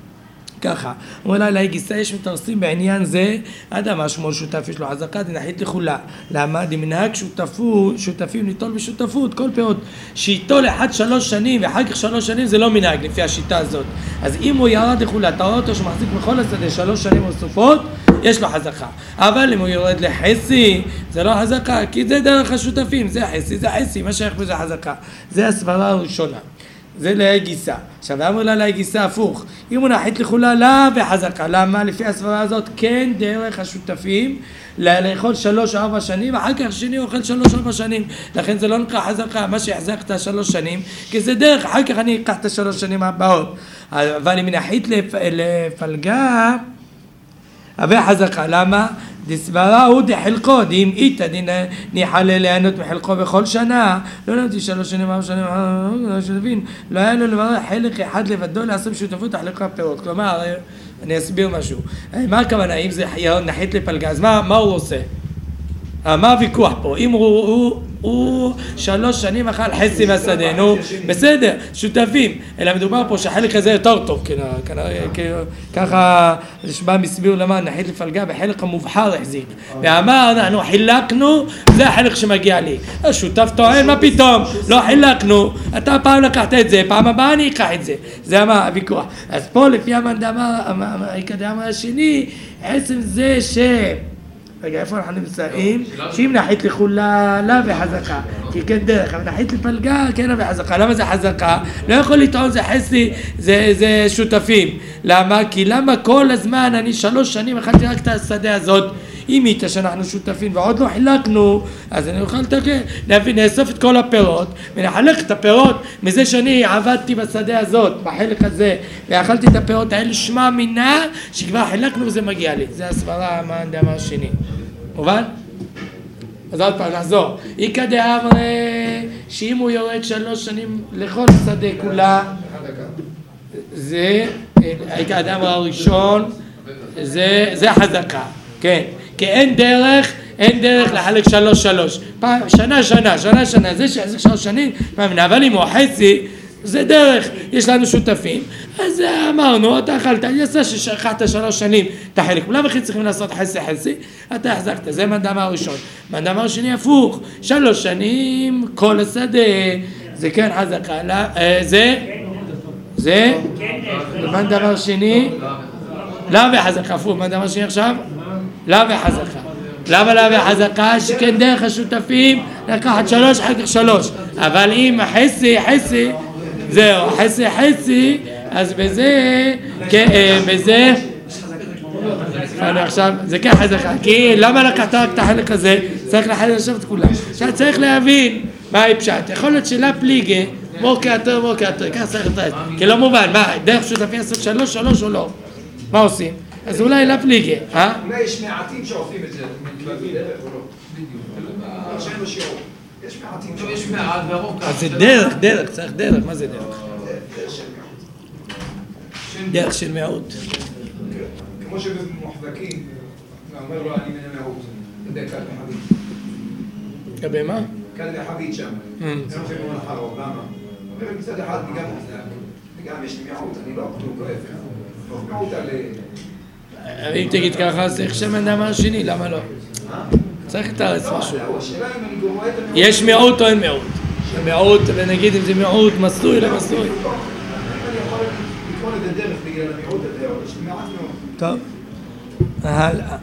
ככה, אומר לה לאי גיסה, יש מתרסים בעניין זה, אדם מה שמואל שותף יש לו חזקה, דנחית לחולה. למה? דמנהג שותפו, שותפים ניטול בשותפות, כל פירות שייטול אחד שלוש שנים, ואחר כך שלוש שנים זה לא מנהג לפי השיטה הזאת. אז אם הוא ירד לחולה, אתה רואה אותו שמחזיק בכל השדה שלוש שנים נוספות, יש לו חזקה. אבל אם הוא יורד לחסי, זה לא חזקה, כי זה דרך השותפים, זה חסי, זה חסי, מה שייך בזה חזקה. זה הסברה הראשונה. זה לאי גיסה. עכשיו, אמר לה לאי גיסה הפוך. אם הוא נחית לחולה, לה וחזקה. למה? לפי הסברה הזאת, כן דרך השותפים לאכול שלוש ארבע שנים, אחר כך שני אוכל שלוש ארבע שנים. לכן זה לא נקרא חזקה, מה שיחזקת שלוש שנים, כי זה דרך, אחר כך אני אקח את השלוש שנים הבאות. אבל אם נחית לפ... לפלגה, אבל חזקה. למה? דסברה הוא דחלקו, דים איתה ניחלה ליהנות מחלקו בכל שנה, לא נמתי שלוש שנים, ארבע שנים, שתבין, לא היה לו לברר חלק אחד לבדו לעשות שותפות החלקה פירות. כלומר, אני אסביר משהו. מה הכוונה? אם זה נחית לפלגה, אז מה, מה הוא עושה? מה הוויכוח פה? אם הוא, הוא הוא שלוש שנים אכל חצי מהשדה, נו, בסדר, שותפים, אלא מדובר פה שהחלק הזה יותר טוב, ככה שבא מסביר למה נחית לפלגה בחלק המובחר החזיק, ואמר אנחנו חילקנו, זה החלק שמגיע לי, השותף טוען מה פתאום, לא חילקנו, אתה פעם לקחת את זה, פעם הבאה אני אקח את זה, זה הוויכוח. אז פה לפי המקדם השני, עצם זה ש... רגע, איפה אנחנו נמצאים? שאם נחית לחולה, לא וחזקה, כי כן דרך, אבל נחית לפלגה, כן וחזקה. למה זה חזקה? לא יכול לטעון זה חסי, זה, זה שותפים. למה? כי למה כל הזמן, אני שלוש שנים אכלתי רק את השדה הזאת, אם איתה שאנחנו שותפים ועוד לא חילקנו, אז אני אוכל לתקן, להבין, נאסוף את כל הפירות, ונחלק את הפירות מזה שאני עבדתי בשדה הזאת, בחלק הזה, ואכלתי את הפירות האלה, שמע מינה, שכבר חילקנו וזה מגיע לי. זה הסברה מהדבר השני. מובן? אז עוד פעם, נחזור. איקא דאמרי, שאם הוא יורד שלוש שנים לכל שדה כולה, זה, איקא דאמרי הראשון, זה, זה חזקה. כן. כי אין דרך, אין דרך לחלק שלוש שלוש. פעם, שנה שנה, שנה שנה, זה שיחזיק שלוש שנים, פעם, אבל אם הוא חצי, זה דרך, יש לנו שותפים. אז אמרנו, אתה אכלת, יצא ששכחת שלוש שנים, אתה חלק. כולם הכי צריכים לעשות חצי חצי, אתה החזקת, זה מנדמה הראשון. מנדמה השני הפוך, שלוש שנים, כל השדה, זה כן חזקה, זה, זה, מנדמה השני, למה וחזקה, הפוך, מנדמה השני עכשיו? למה וחזקה? למה למה וחזקה? שכן דרך השותפים לקחת שלוש, אחר כך שלוש. אבל אם חצי, חצי, זהו, חצי, חצי, אז בזה, בזה, אני עכשיו, זה כן חזקה, כי למה לקחת רק את החלק הזה? צריך לחלק לשבת את כולם. עכשיו צריך להבין מה היא פשט. יכול להיות שלה פליגה, מורקה יותר, מורקה יותר, כך צריך לתת. כי לא מובן, מה, דרך שותפים לעשות שלוש, שלוש או לא? מה עושים? אז אולי לא פליגה, אה? אולי יש מעטים שעושים את זה, דרך או לא? בדיוק. שאין לו שיעור. יש מעטים שעושים. יש מעט והרוב. אז זה דרך, דרך, צריך דרך, מה זה דרך? דרך של מיעוט. כמו שבמוחזקים, אומר לו אני מן המיעוט. אתה יודע, קל לחבית. לגבי מה? קל לחבית שם. זה לא חייב לומר לחרוב, למה? אומר מצד אחד אני גם מוחזק, וגם יש לי מיעוט, אני לא כלום, לא יפה. מיעוט על... אם תגיד ככה, אז צריך שמנדמה השני, למה לא? צריך לתארץ משהו. יש מיעוט או אין מיעוט? מיעוט, ונגיד אם זה מיעוט, מסלוי למסלוי. אני יכול לקרוא לזה דרך בגלל המיעוט הזה, או יש מעט מאוד. טוב. הלאה.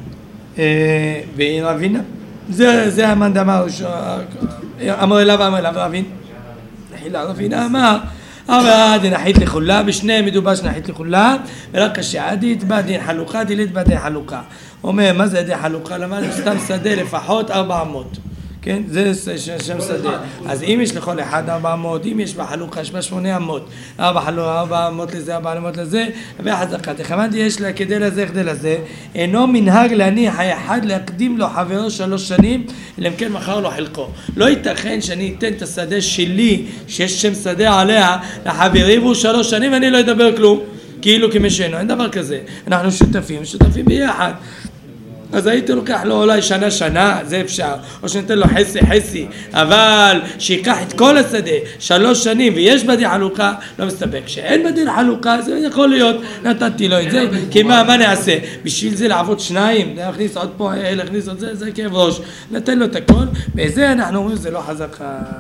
והיא רבינה. זה המנדמה הראשון. אמר אליו, אמר אליו, רבין. נחילה רבינה אמר, אבל דנחית לחולה, בשניהם מדובר שנחית לחולה, ורק כשעדית בא דין חלוקה, דילית בא דין חלוקה. אומר, מה זה דין חלוקה? למעלה סתם שדה לפחות ארבע אמות. כן? זה שם שדה. אז אם יש לכל אחד ארבע אמות, אם יש בחלוקה, יש בה שמונה אמות, ארבע חלוקה, ארבע אמות לזה, ארבע אמות לזה, וחזקה. תכוונתי יש לה כדי לזה, כדי לזה, אינו מנהג להניח האחד להקדים לו חברו שלוש שנים, אלא אם כן מחר לו חלקו. לא ייתכן שאני אתן את השדה שלי, שיש שם שדה עליה, לחברי והוא שלוש שנים ואני לא אדבר כלום, כאילו כמשנו, אין דבר כזה. אנחנו שותפים, שותפים ביחד. אז הייתי לוקח לו אולי שנה שנה, זה אפשר, או שניתן לו חסי חסי, אבל שיקח את כל השדה שלוש שנים ויש בדין חלוקה, לא מסתפק. שאין בדין חלוקה, זה יכול להיות, נתתי לו את זה, כי מה, מה נעשה? בשביל זה לעבוד שניים, להכניס עוד פה, להכניס עוד זה, זה כאב ראש, נתן לו את הכל, וזה אנחנו אומרים, זה לא חזק.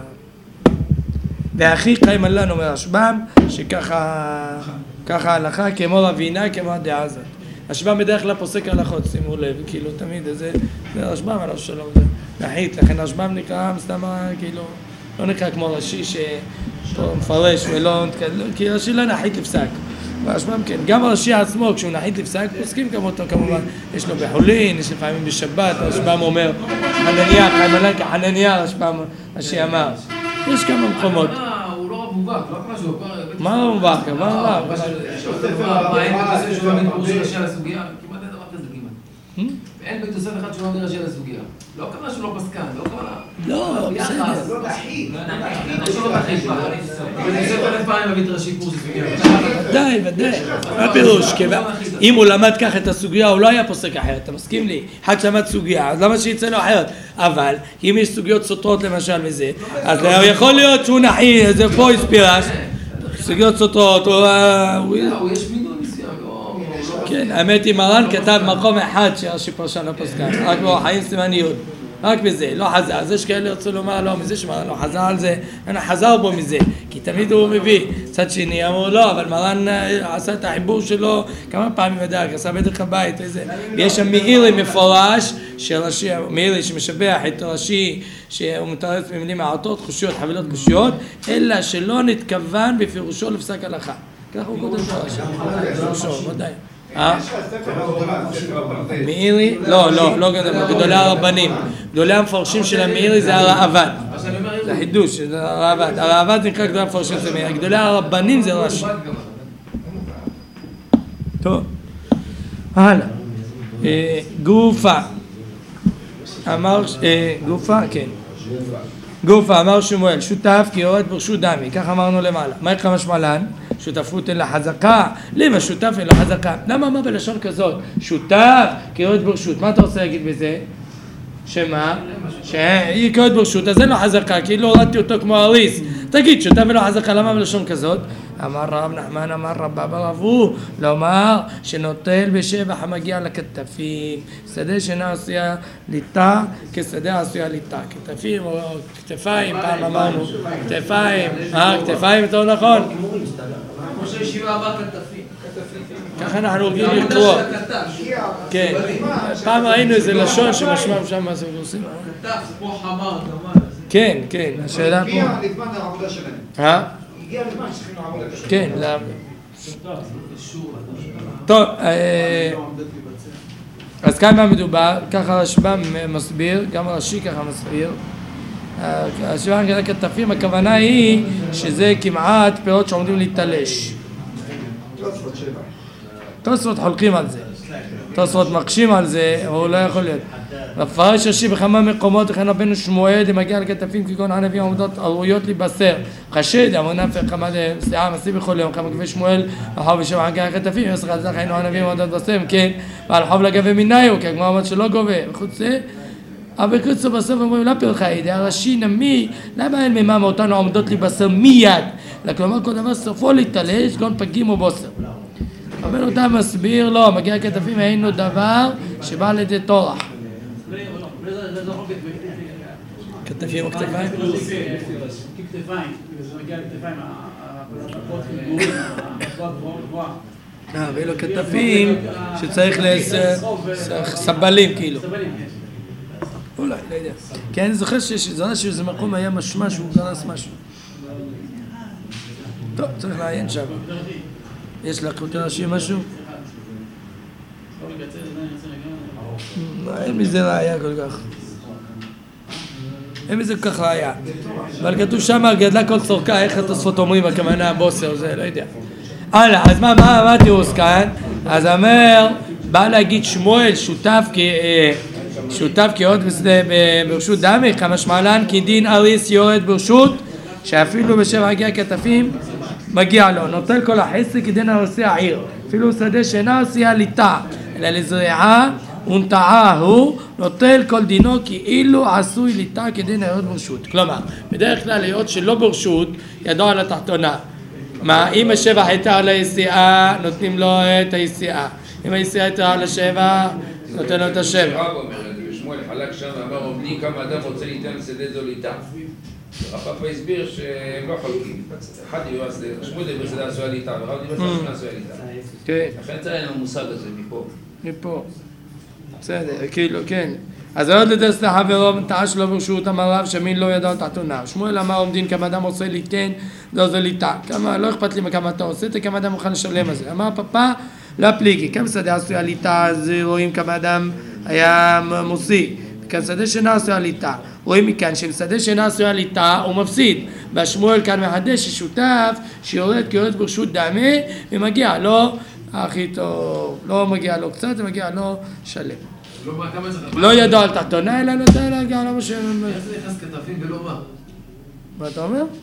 והכי קיימן לנו מרשב"ם, שככה, ככה הלכה, כמו רבינה, כמו הדעה הזאת. רשב"ם בדרך כלל פוסק הלכות, שימו לב, כאילו תמיד, זה רשב"ם עליו שלום, זה נחית, לכן רשב"ם נקרא, מסתם, כאילו, לא נקרא כמו ראשי שמפרש ולא, כי ראשי לא נחית לפסק, רשב"ם כן, גם ראשי עצמו, כשהוא נחית לפסק, פוסקים כמותו כמובן, יש לו בחולין, יש לפעמים בשבת, רשב"ם אומר, חנניה, חנניה, חנניה, רשב"ם, ראשי אמר, יש כמה מקומות. מובק, לא משהו, מה הוא מובק? מה הוא מובק? אין בתוספת שהוא לא מדבר ראשי על הסוגיה? כמעט אין דבר כזה כמעט. אין בתוספת אחד שהוא לא מדבר ראשי על הסוגיה. לא כמה שהוא לא פסקן, לא כמה... לא, בסדר. לא להחית. אני לא להחית בה. אני חושב אלף פעמים להביא את ראשי קורס הסוגיה. ודאי, ודאי. מה פירוש? אם הוא למד ככה את הסוגיה, הוא לא היה פוסק אחרת, אתה מסכים לי? אחד שלמד סוגיה, אז למה שיצא לו אחרת? אבל אם יש סוגיות סותרות למשל מזה, אז יכול להיות שהוא נחי, זה פה הספירש, סוגיות סותרות, הוא... יש מינון מסוים, כן, האמת היא מרן כתב מקום אחד שפרשן הפסקה, רק בו חיים סימן יוד. רק בזה, לא חזר, אז יש כאלה רוצה לומר לא, מזה שמרן לא חזר על זה, אני חזר בו מזה, כי תמיד הוא מביא, צד שני אמרו לא, אבל מרן עשה את החיבור שלו כמה פעמים בדרך, עשה בדרך הבית, איזה, ויש שם מאירי מפורש, שרשי, מאירי שמשבח את רשי, שהוא מתרץ במילים מעטות, חושיות, חבילות חושיות, אלא שלא נתכוון בפירושו לפסק הלכה. ככה הוא כותב פרש, פירושו, ודאי. מאירי? לא, לא, לא גדולי הרבנים. גדולי המפרשים של המאירי זה הראב"ד. זה חידוש, זה הראב"ד. הראב"ד נקרא גדולי המפרשים של המאירי. גדולי הרבנים זה רש"י. טוב. הלאה. גופה. אמר, גופה, כן. גופה, אמר שמואל, שותף כי יורד ברשות דמי. כך אמרנו למעלה. מה יקרה משמעלן? שותפות אין לה חזקה. למה שותף אין לה חזקה? למה מה בלשון כזאת? שותף כי יורד ברשות. מה אתה רוצה להגיד בזה? שמה? שהיא כיורת ברשות, אז אין לו חזקה, כי לא הורדתי אותו כמו אריס. תגיד, שותף אין לו חזקה, למה בלשון כזאת? אמר רב נחמן, אמר רבא בר אבו, לומר שנוטל בשבח המגיע לכתפים, שדה שאינה עשויה ליטה כשדה עשויה ליטה. כתפים או כתפיים, פעם אמרנו, כתפיים, אה, כתפיים, טוב נכון? כמו שישיבה אמר כתפים. ככה אנחנו הולכים לקרוא. כן, פעם ראינו איזה לשון שמשמע שם מה זה עושים. כתף, זה כמו חמר, אתה אומר. כן, כן, השאלה פה. הגיע לזמן העבודה שלהם. אה? הגיע לזמן שצריכים לעבוד את השם. כן, טוב, אז כאן מה מדובר, ככה רשב"ם מסביר, גם רש"י ככה מסביר. השב"ם כזה כתפים, הכוונה היא שזה כמעט פירות שעומדים להתלש. תוספות חולקים על זה, תוספות מקשים על זה, הוא לא יכול להיות. מפרש רש"י בכמה מקומות, וכן רבנו שמואל דמגיע לכתפים כגון ענבים עומדות ערויות להיבשר. חשד, אמונה פרחמה דסעה מסיא בכל יום, כמה גבי שמואל, אחר ושבע מגיע לכתפים, יוסר על זך היינו ענבים עומדות בסם, כן, ועל חוב לגבי מיניו, כי הגמרא אומרת שלא גובה, וחוץ זה, אבל בקוצו בסוף אומרים, לא פירך הידי, הרש"י נמי, למה אין מימה מאותנו עומדות להיבשר מיד? כלומר, כל דבר סופו להתלש, גון פגים או בוסר. אבל אותה מסביר, לא, מגיע לכתפים היינו דבר שבא לידי תורח. כתפים או כתפיים? כתפיים, זה מגיע לכתפיים, הפחות גבוהה. אה, ואילו כתפים שצריך לסבלים כאילו. אולי, לא יודע. כי אני זוכר שזה מקום היה משמע שהוא גרס משהו. טוב, צריך לעיין שם. יש לך רש"י משהו? אין מזה ראיה כל כך. אין מזה כל כך ראיה. אבל כתוב שם גדלה כל צורכה, איך התוספות אומרים, הכוונה הבוסר, זה לא יודע. הלאה, אז מה, מה תירוס כאן? אז אומר, בא להגיד שמואל שותף כי... שותף כי יורד ברשות דמי, כמה שמעלן כי דין אריס יורד ברשות, שאפילו בשבע הגיע כתפים, מגיע לו, נוטל כל החסר כדין הרוסי העיר, אפילו שדה שאינה עושה ליטה, אלא לזריעה ונטעה הוא, נוטל כל דינו כאילו עשוי ליטה כדין להיות ברשות. כלומר, בדרך כלל להיות שלא ברשות, ידוע על התחתונה. מה, אם השבע היתר ליסיעה, נותנים לו את היסיעה. אם היסיעה היתר לשבע, נותן לו את השבע. שמואל חלק שם ואמר, עובני כמה אדם רוצה ליטה לשדה זו ליטה. הרב הסביר שהם לא חלקים. אחד דיבר, שמואל דיבר שדה עשויה ליטה, ורב דיבר שדה עשויה ליטה. כן. לכן צריך לנו מושג הזה מפה. מפה. בסדר, כאילו, כן. אז עוד לדס לחברו, טעה שלו ברשות, אמר רב שמין לא ידע תחתונה. שמואל אמר עומדין כמה אדם רוצה ליתן, לא זה ליטה. כמה, לא אכפת לי כמה אתה עושה, כמה אדם מוכן לשלם על זה. אמר פפא, לא פליגי. כמה שדה עשויה ליטה, אז רואים כמה אדם היה מוסיא. כאן שדה שאינה עשויה ליטה. רואים מכאן שאם שדה שאינה עשויה ליטה, הוא מפסיד. והשמואל כאן מחדש ששותף, שיורד כיורד ברשות דמי, ומגיע לו הכי טוב. לא מגיע לו קצת, זה מגיע לו שלם. לא ידע על תחתונה, אלא נותן להגיע לו משהו. איך זה נכנס כתפים ולא מה? מה אתה אומר?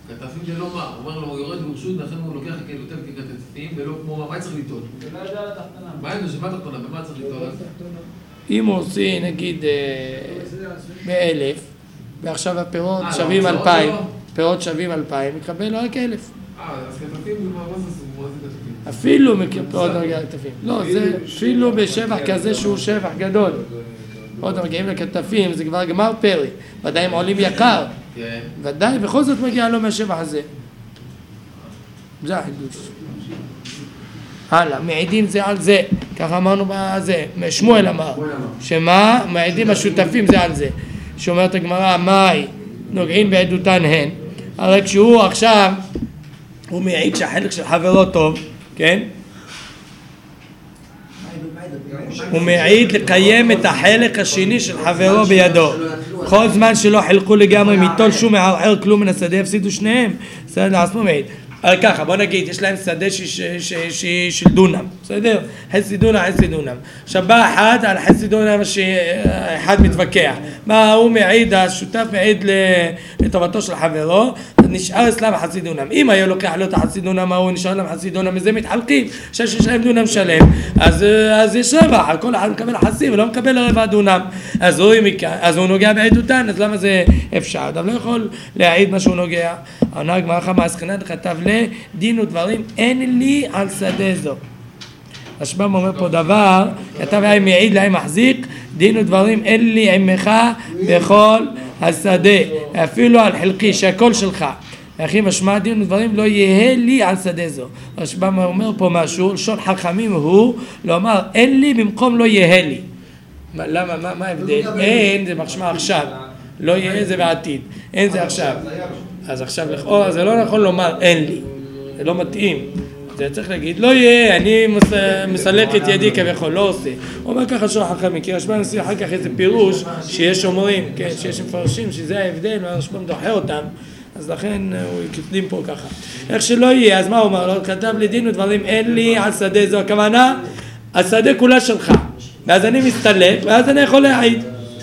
כתפים זה לא מה, הוא אומר לו, הוא יורד ברשות, לכן הוא לוקח יותר ככתפים, ולא כמו מה, מה צריך ליטול? זה לא יודע על התחתונה. מה אין לו, שמה תחתונה, במה צריך ליטול? אם הוא עושה נגיד באלף, ועכשיו הפירות שווים אלפיים, פירות שווים אלפיים, יקבל לו רק אלף. אה, אז כתפים זה מה זה סבור, מה זה כתפים? אפילו מפירות נוגע לכתפים. לא, זה אפילו בשבח כזה שהוא שבח גדול. עוד מגיעים לכתפים, זה כבר גמר פרי. ודאי הם עולים יקר. ודאי, בכל זאת מגיע לו מהשבח הזה. זה החידוש. הלאה, מעידים זה על זה. ככה אמרנו בזה. שמואל אמר. שמה? מעידים השותפים זה על זה. שאומרת הגמרא, מאי נוגעים בעדותן הן. הרי כשהוא עכשיו, הוא מעיד שהחלק של חברו טוב, כן? הוא מעיד לקיים את החלק השני של חברו בידו. כל זמן שלא חילקו לגמרי מיטול שום מערער כלום מן השדה, הפסידו שניהם. בסדר, לעצמו מעיד. אבל ככה, בוא נגיד, יש להם שדה של דונם, בסדר? חצי דונם, חצי דונם. עכשיו בא אחד על חצי דונם שאחד מתווכח. מה הוא מעיד, השותף מעיד לטובתו של חברו, נשאר אצלם חצי דונם. אם היה לוקח לו את החצי דונם, הוא נשאר להם חצי דונם, וזה מתחלקים, שיש להם דונם שלם. אז, אז יש שבח, כל אחד מקבל חצי ולא מקבל רבע דונם. אז הוא, אז הוא נוגע בעדותן, אז למה זה אפשר? אבל לא יכול להעיד מה שהוא נוגע. העונה גמרא חמה הסכנת כתב לדין ודברים אין לי על שדה זו. השב"ם אומר פה דבר, כתב היה מעיד להם מחזיק, דין ודברים אין לי עמך בכל השדה, אפילו על חלקי שהכל שלך. אחי משמע דין ודברים לא יהיה לי על שדה זו. השב"ם אומר פה משהו, לשון חכמים הוא לומר אין לי במקום לא יהיה לי. למה, מה, מה ההבדל? אין זה משמע עכשיו, לא יהיה זה בעתיד, אין זה עכשיו. אז עכשיו לכאורה זה לא נכון לומר אין לי, זה לא מתאים. זה צריך להגיד, לא יהיה, אני מסלק את ידי כביכול, לא עושה. הוא אומר ככה שור חכמים, כי רשב"ם עושה אחר כך איזה פירוש שיש אומרים, כן, שיש מפרשים שזה ההבדל, והרשב"ם דוחה אותם, אז לכן הוא כתלים פה ככה. איך שלא יהיה, אז מה הוא אומר? לא כתב לי דין ודברים, אין לי על שדה זו, הכוונה, השדה כולה שלך, ואז אני מסתלק, ואז אני יכול להעיד.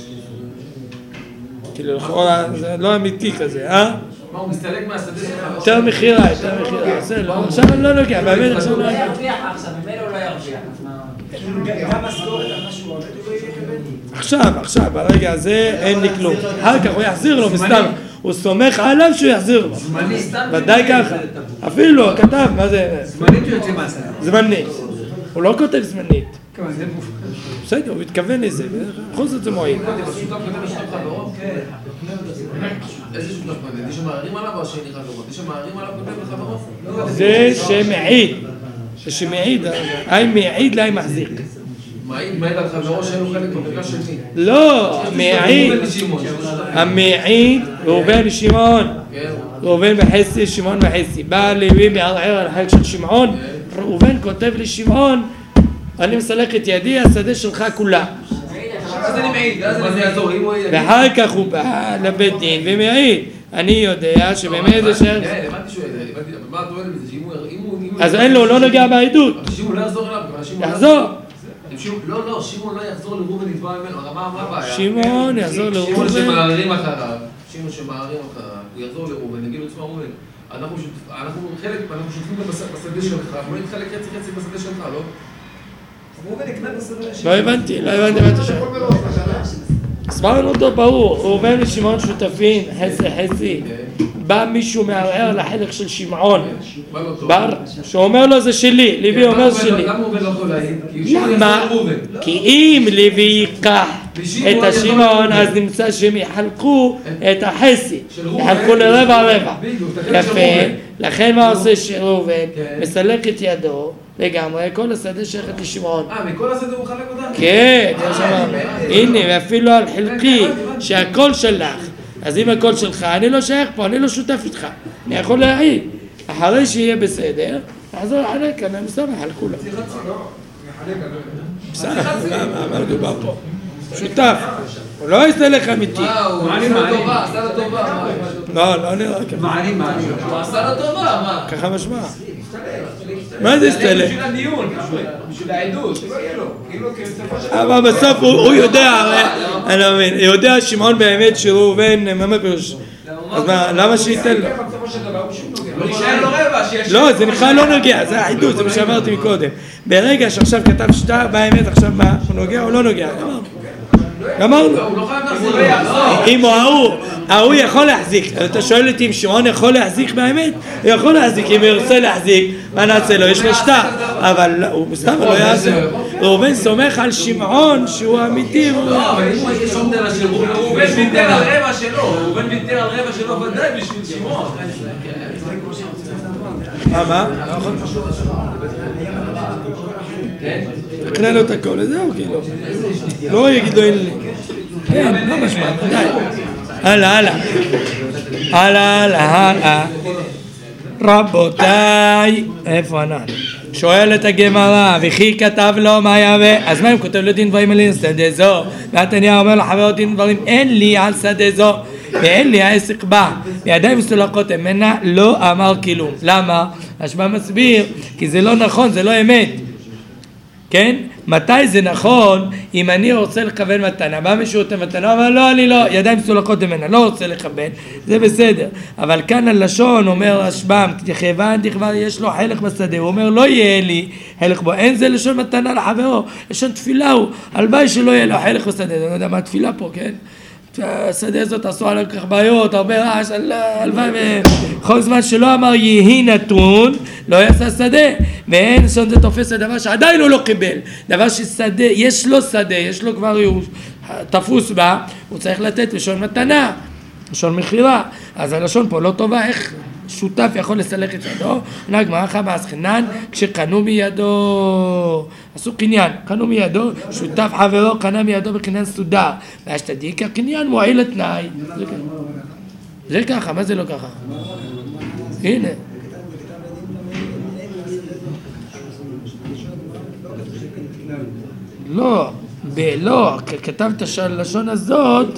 כאילו, לכאורה, זה לא אמיתי כזה, אה? מה, הוא מסתלק מהשדה שלך? יותר מחירה, יותר מחירה, זה לא, עכשיו אני לא נוגע, באמת עכשיו לא הוא לא נוגע. ירוויח עכשיו, ממנו הוא לא ירוויח. גם משכורת על מה שהוא עובד, הוא לא יקבל. עכשיו, עכשיו, ברגע הזה אין לי כלום. אחר כך הוא יחזיר לו, מסתם, הוא סומך עליו שהוא יחזיר לו. ודאי ככה. אפילו, כתב, מה זה? זמנית הוא יוצא מהשדה. זמנית. הוא לא כותב זמנית. בסדר, הוא מתכוון לזה, בכל זאת זה מועיל. איזה שותף כותב? זה שמערים עליו או השני חברות? זה שמערים עליו כותב לחברות? זה שמעיד. זה שמעיד, היי מעיד להם מחזיק. מעיד על חברו שאין לו חלק במקרה שני. לא, מעיד. המעיד ראובן ושמעון. ראובן וחצי, שמעון וחצי. בא לוי מערער על החלק של שמעון. ראובן כותב לשמעון, אני מסלק את ידי, השדה שלך כולה. אז אני מעיד, אז אני אעזור. ואחר כך הוא בא לבית דין ומעיד. אני יודע שבאמת זה שם... הבנתי שהוא יודע, מה אתה אומר בזה? שאם הוא... אז אין לו, לא נוגע בעדות. אבל שימון לא יחזור אליו. יחזור. לא, לא, שימון לא יחזור לראובן לתבוע ממנו. מה הבעיה? שמעון יחזור לראובן. שימון שמערים אחריו, שימון שמערים אחריו, הוא יחזור לראובן, נגיד לו, תשמע ראובן, אנחנו חלק, אנחנו שותפים גם בשדה שלך, בוא נתחלק חצי חצי בשדה שלך, לא? ראובן יקנה בשדה שלך. לא הבנתי, לא הבנתי מה אתה שואל. הסברנו אותו ברור, ראובן ושמעון שותפים, חצי חצי. בא מישהו מערער לחלק של שמעון, שאומר לו זה שלי, לוי אומר שלי. למה ראובן לא יכול להעיד? למה? כי אם לוי ייקח את השמעון, אז נמצא שהם יחלקו את החצי, יחלקו לרבע רבע. יפה, לכן מה עושה ראובן? מסלק את ידו לגמרי, כל השדה שייכת לשמעון. אה, מכל השדה הוא חלק אותם? כן, הנה, ואפילו על חלקי, שהכל שלך. אז אם הכל שלך, אני לא שייך פה, אני לא שותף איתך. אני יכול להעיד. אחרי שיהיה בסדר, נחזור לחלק, אני מסתמך על כולם. בסדר, מה מדובר פה? שותף. הוא לא יסתלך אמיתי. מה, הוא עשה לו טובה, עשה לו טובה. לא, לא נראה ככה. מעלים, מעלים. הוא עשה לו טובה, מה? ככה משמע. מה זה יסתלך? בשביל הדיון, בשביל העדות. שלא יהיה לו. אבל בסוף הוא יודע, אני לא מבין, יודע שמעון באמת שראובן ממש פירוש. אז מה, למה שייתן לו? בסופו של דבר הוא שום נוגע. לא נשאר לו רבע, שיש... לא, זה בכלל לא נוגע, זה החידוש, זה מה שאמרתי מקודם. ברגע שעכשיו כתב שטר, באמת עכשיו מה, הוא נוגע או לא נוגע? גמרנו. הוא לא חייב להחזיק. אם הוא ההוא, ההוא יכול להחזיק. אתה שואל אותי אם שמעון יכול להחזיק באמת? הוא יכול להחזיק, אם הוא רוצה להחזיק, מה נעשה לו? יש לו שטר. אבל הוא מסתם לא יעשה. ראובן סומך על שמעון שהוא אמיתי. לא, אבל אם יש עוד דלה של ראובן ויתר על רבע שלו, ראובן ויתר על רבע שלו ודאי בשביל שמעון. מה, מה? תקנה לו את הכל, זהו כאילו. לא יגידו אין לי. כן, לא משמע, די. הלאה, הלאה. הלאה, הלאה, הלאה. רבותיי, איפה אנחנו? שואלת הגמרא, וכי כתב לו מה יהווה? אז מה אם כותב לו דין דברים עלי שדה זו? והתניא אומר לחברו דין דברים, אין לי על שדה זו. ואין לי העסק בא, בידיים מסולקות ממנה לא אמר כלום. למה? השבא מסביר, כי זה לא נכון, זה לא אמת. כן? מתי זה נכון? אם אני רוצה לכוון מתנה, בא מישהו אותם מתנה, אבל לא, אני לא, ידיים מסולקות ממנה, לא רוצה לכוון, זה בסדר. אבל כאן הלשון אומר השבא, כיוון כבר יש לו חלק בשדה, הוא אומר לא יהיה לי חלק בו, אין זה לשון מתנה לחברו, לשון תפילה הוא, הלוואי שלא יהיה לו חלק בשדה, אני לא יודע מה תפילה פה, כן? השדה הזאת עשו עליו כך בעיות, הרבה רעש, הלוואי בכל זמן שלא אמר יהי נתון, לא יעשה שדה, ואין שם זה תופס לדבר שעדיין הוא לא קיבל, דבר ששדה, יש לו שדה, יש לו כבר תפוס בה, הוא צריך לתת לשון מתנה, לשון מחירה, אז הלשון פה לא טובה, איך שותף יכול לסלק את ידו? נהג מערכה בעסקנן, כשקנו מידו, עשו קניין, קנו מידו, שותף חברו קנה מידו בקניין סודר, והשתדיק הקניין מועיל לתנאי. זה ככה, מה זה לא ככה? הנה. לא, לא, כתבת שהלשון הזאת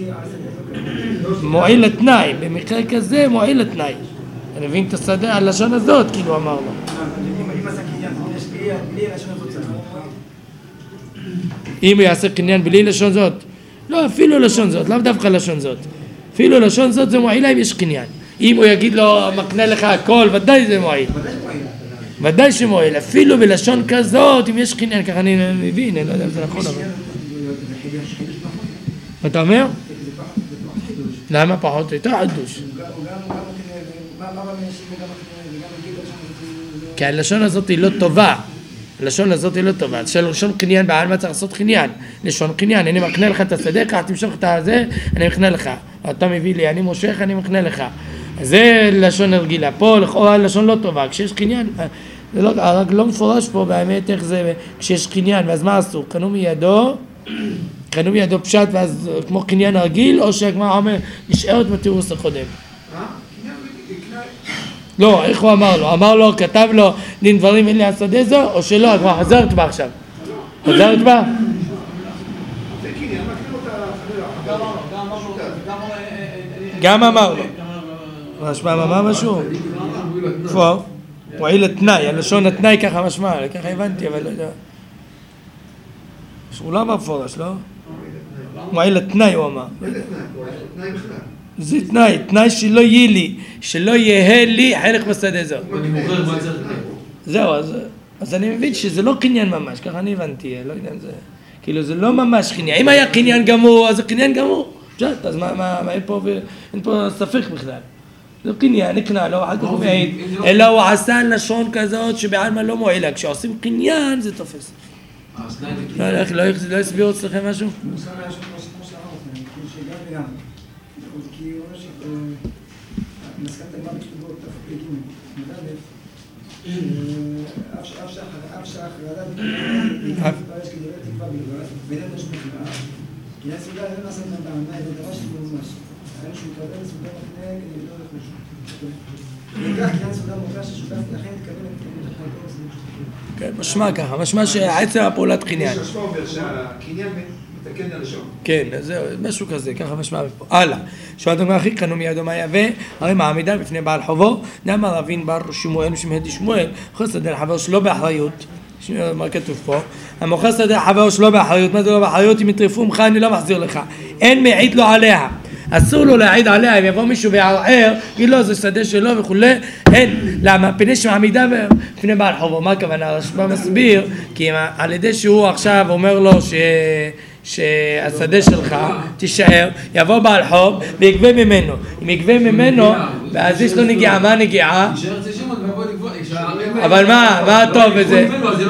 מועיל לתנאי, במקרה כזה מועיל לתנאי. אני מבין את השדה על לשון הזאת, כאילו אמר לו. אם הוא יעשה קניין בלי לשון זאת, לא, אפילו לשון זאת, לאו דווקא לשון זאת. אפילו לשון זאת זה מועיל אם יש קניין. אם הוא יגיד לו, מקנה לך הכל, ודאי זה מועיל. ודאי שמועיל, אפילו בלשון כזאת, אם יש קניין, ככה אני מבין, אני לא יודע אם זה נכון, אבל... מה אתה אומר? למה פחות? יותר חידוש. כי הלשון הזאת היא לא טובה. הלשון הזאת היא לא טובה. לשון קניין בעלמא צריך לעשות קניין. לשון קניין, אני מקנה לך את השדה, ככה תמשוך את הזה, אני מקנה לך. אתה מביא לי, אני מושך, אני מקנה לך. זה לשון רגילה. פה לכאורה לשון לא טובה. כשיש קניין, זה לא, רק לא מפורש פה באמת איך זה, כשיש קניין, ואז מה עשו? קנו מידו, קנו מידו פשט, ואז כמו קניין הרגיל, או שהגמרא אומר, נשארת בתירוס הקודם. לא, איך הוא אמר לו? אמר לו, כתב לו, דין דברים אין לי השדה זו, או שלא, כבר חזרת בה עכשיו. חזרת בה? גם אמר לו. משמע, אמר משהו? איפה? מועיל לתנאי, הלשון התנאי ככה משמע, ככה הבנתי, אבל לא יודע. הוא לא אמר פורש, לא? מועיל לתנאי הוא אמר. זה תנאי, תנאי שלא יהיה לי, שלא יהיה לי חלק בשדה זו. זהו, אז אני מבין שזה לא קניין ממש, ככה אני הבנתי, לא יודע אם זה... כאילו זה לא ממש קניין, אם היה קניין גמור, אז זה קניין גמור. פשט, אז מה, אין פה ספק בכלל. זה קניין, נקנה לו, אחר כך הוא מעיד, אלא הוא עשה לשון כזאת שבעלמא לא מועילה, כשעושים קניין זה תופס. לא הסבירו אצלכם משהו? כי הוא אומר שמסכנת הגמרא בכתובות תפ"ג מד' אף שהחרדה מתפרש כדברי תקווה בלבד, ואיננו יש מכירה, כי הסעודה אינו נעשית מהטענה, אלא דבר שזה ממש. היינו שהוא מקבל סעודה מקנה כנגדו רכוש. וכך כי הסעודה מוכר ששותף לכן תקבל את כמות החלקות הסעודה. כן, משמע ככה, משמע שעצם הפעולת קניין. יש משמע אומר שהקניין מתקן הלשון. כן, זה משהו כזה, ככה משמע מפה. הלאה. שואלת הגמרא הכי קנו מידו מה יהווה, הרי מעמידה בפני בעל חובו, דאמר רבין בר שמואל ושמהדי שמואל, מוכר שדה לחברו שלא באחריות, מה כתוב פה? המוכר שדה לחברו שלא באחריות, מה זה לא באחריות? אם יטרפו ממך אני לא מחזיר לך, אין מעיד לו עליה. אסור לו להעיד עליה, אם יבוא מישהו ויערער, יגיד לו זה שדה שלו וכולי, אין, למה? פני שמעמידה בפני בעל חובו, מה הכוונה? הרשב"א מסביר, כי על ידי שהוא עכשיו אומר לו ש... שהשדה שלך תישאר, יבוא בעל חוב ויגבה ממנו, אם יגבה ממנו ואז יש לו נגיעה, מה הנגיעה? אבל מה, מה הטוב בזה?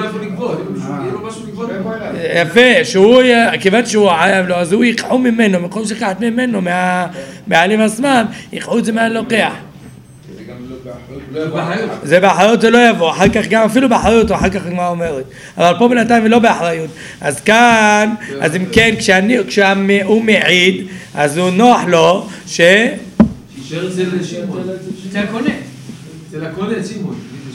יפה, שהוא, כיוון שהוא עייב לו, אז הוא יקחו ממנו, במקום שקחת ממנו, מהבעלים עצמם, יקחו את זה מהלוקח. זה באחריות זה לא יבוא, אחר כך גם אפילו באחריות, או אחר כך מה אומרת, אבל פה בינתיים לא באחריות. אז כאן, אז אם כן, כשהוא מעיד, אז הוא נוח לו ש... שישאר את זה לשימון. זה הקונה. זה לקונה, שימון.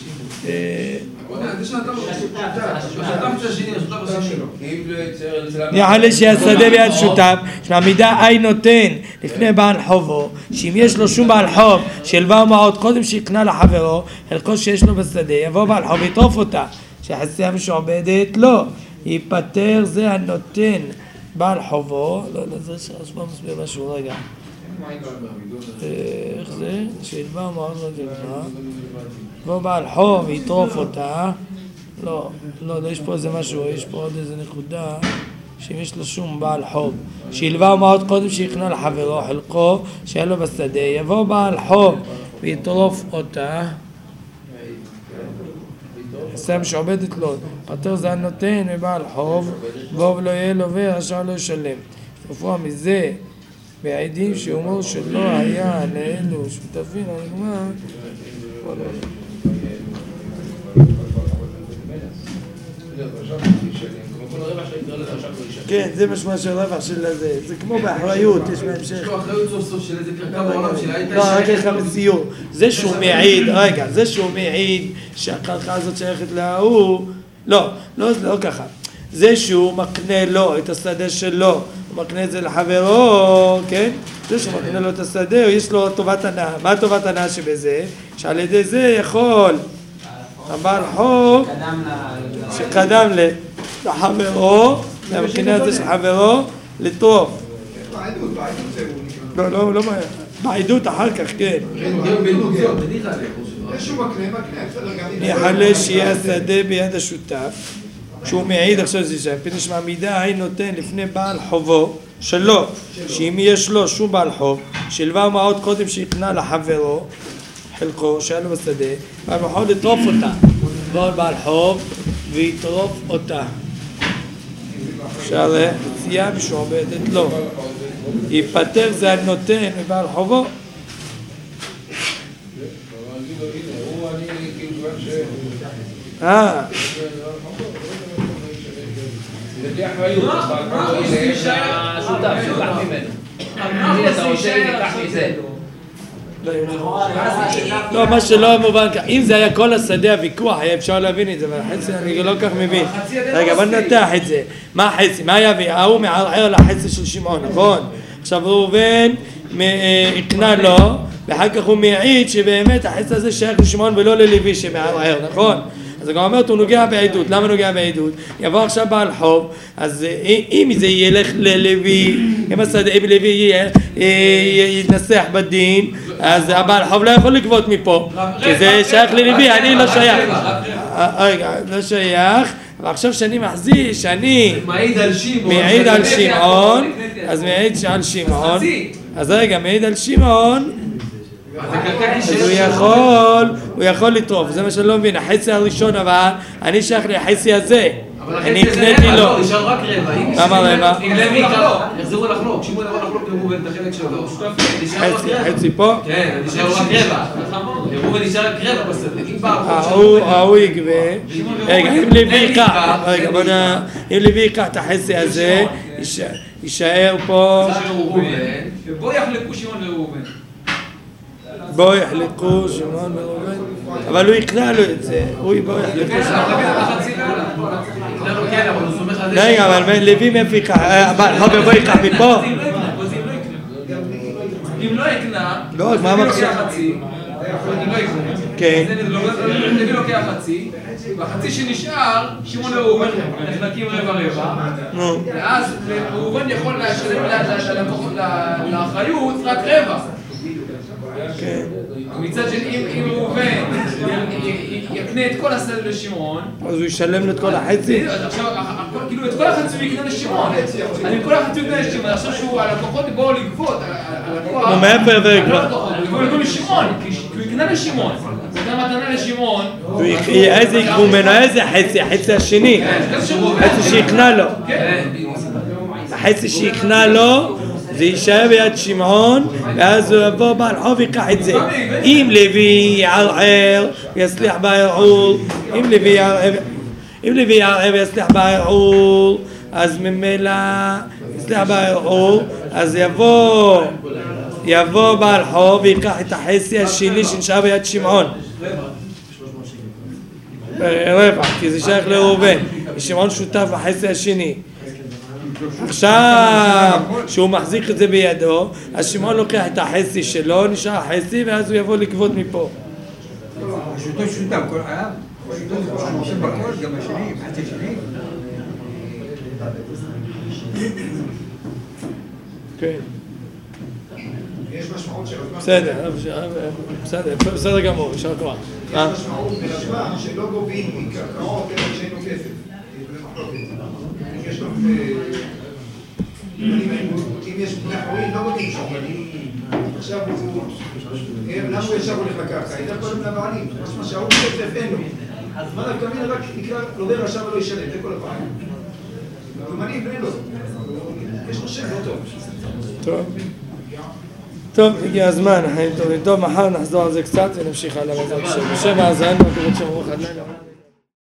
יחלה שהשדה ביד שותף, שמעמידה אי נותן לפני בעל חובו, שאם יש לו שום בעל חוב שלווה ומעות קודם שיקנה לחברו, חלקו שיש לו בשדה, יבוא בעל חוב יטרוף אותה, שהחצי המשועבדת לא, ייפטר זה הנותן בעל חובו, לא, לא, זה שהרשב"א מסביר משהו, רגע. איך זה? שלווה ומעות לא תקנה. בוא בעל חוב, יטרוף אותה, לא, לא, יש פה איזה משהו, יש פה עוד איזה נקודה, שאם יש לו שום בעל חוב, שילווה ומעות קודם שיקנה לחברו, חלקו, שאין לו בשדה, יבוא בעל חוב ויטרוף אותה, עשה משועבדת לו, פטר זה הנותן מבעל חוב, בוא ולא יהיה לו והשאר לא ישלם. תרפואה מזה, בעדים שאומרו שלא היה לאלו שותפים, הנגמר, כן, זה משמע של רווח של הזה, זה כמו באחריות, יש בהמשך. יש לו אחריות סוף סוף של איזה קרקע בעולם של הייתה... לא, רק לך בסיור. זה שהוא מעיד, רגע, זה שהוא מעיד שהקרקע הזאת שייכת להוא, לא, לא ככה. זה שהוא מקנה לו את השדה שלו, הוא מקנה את זה לחברו, כן? זה שהוא מקנה לו את השדה, יש לו טובת הנאה. מה טובת הנאה שבזה? שעל ידי זה יכול הבעל חוב שקדם לחברו, מהבחינה הזה של חברו, לטרוף. לא, לא, לא, בעדות אחר כך, כן. יחלה שיהיה השדה ביד השותף, שהוא מעיד עכשיו זה שם, פני שמעמידה היא נותן לפני בעל חובו שלו, שאם יש לו שום בעל חוב, שלווה ומעות קודם שיקנה לחברו, חלקו, שהיה לו בשדה, בעל חוב לטרוף אותה, בעל בעל חוב ויטרוף אותה. אפשר יציאה משועבדת לו, ייפטר זה הנותן מבעל חובו. אה זה בלי אחריות, השותף שלקח ממנו. מי אתה רוצה לקח מזה? לא, מה שלא מובן כך, אם זה היה כל השדה הוויכוח, היה אפשר להבין את זה, אבל החצי אני לא כך מבין. רגע, בוא נתח את זה. מה החצי? מה היה? ההוא מערער לחצי של שמעון, נכון? עכשיו ראובן יקנה לו, ואחר כך הוא מעיד שבאמת החצי הזה שייך לשמעון ולא ללוי שמערער, נכון? אז הוא אומר, הוא נוגע בעדות. למה נוגע בעדות? יבוא עכשיו בעל חוב, אז אם זה ילך ללוי, אם השדה, אם לוי יתנסח בדין, אז הבעל חוב לא יכול לגבות מפה, כי זה שייך ללוי, אני לא שייך. רגע, לא שייך, ועכשיו שאני מחזיר, שאני מעיד על שמעון, אז מעיד על שמעון, אז רגע, מעיד על שמעון, אז הוא יכול, הוא יכול לטרוף, זה מה שאני לא מבין, החצי הראשון אבל, אני שייך לחצי הזה, אני הקניתי לו. נשאר רק רבע. למה רבע? אם לוי יקרה, יחזרו לחלוק, שמעון יבוא לחלוק לראובן את החלק שלו. חצי פה? כן, נשאר רק רבע. לראובן נשאר רק רבע בסדר. ההוא יגבה, רגע, אם לוי ייקח, רגע בוא נע, אם לוי ייקח את החצי הזה, יישאר פה. ובוא יחלקו שמעון וראובן. בוא יחלקו שמעון וראובן, אבל הוא יקנה לו את זה, הוא בוא יחלקו שמעון. רגע, אבל לוי מאיפה ייקח, אבל בוא ייקח מפה. אם לא יקנה, לא, מה המחשב? אם לא יקנה, כן. לוי לוקח חצי, בחצי שנשאר, שמעון וראובן נחלקים רבע רבע, ואז ראובן יכול לשלם לאחריות רק רבע. מצד שני, אם ראובן יקנה את כל הסל לשמעון, אז הוא ישלם את כל החצי? עכשיו, כאילו את כל החצי הוא יקנה לשמעון. אני כל החצי הוא יקנה לשמעון, עכשיו שהוא הלקוחות בואו לגבות, הלקוח... נו, מאיפה זה כבר? הוא יקנה לשמעון, כי הוא יקנה לשמעון. זה גם מתנה לשמעון. איזה יקבו ממנו? איזה חצי? החצי השני. החצי שיקנה לו. החצי שיקנה לו זה יישאר ביד שמעון, ואז הוא יבוא בעל חוב ויקח את זה. אם לוי יערער ויצליח בערעור, אם לוי יערער אם לוי יערער ויצליח בערעור, אז ממילא יצליח בערעור, אז יבוא יבוא בעל חוב ויקח את החצי השני שנשאר ביד שמעון. רבע, כי זה שייך לראובן. שמעון שותף בחצי השני. עכשיו שהוא מחזיק את זה בידו, אז שמעון לוקח את החצי שלו, נשאר החצי, ואז הוא יבוא לגבות מפה. שותו שותף, כל חייו? שותו בכל, גם השני, חצי שני? כן. יש משמעות של... בסדר, בסדר, בסדר גמור, ישר כוח. יש משמעות ברשב"א שלא גובים מקרקעות אלא כשאינו כסף. יש לו... אם יש בני חורים, לא גובים שם. עכשיו הוא... למה הוא ישר הולך לקרקע? ידע קודם לבעלים. משמע שההוא כסף אין לו. אז מה לקמין רק נקרא לובר רשע ולא ישלם, זה כל הפעם. ומנים אין לו. יש לו שם לא טוב. טוב. טוב, הגיע הזמן, חיים טובים. טוב, מחר נחזור על זה קצת ונמשיך הלאה בעזרת השם. בשם האזן, נקוות שמרו חד לילה.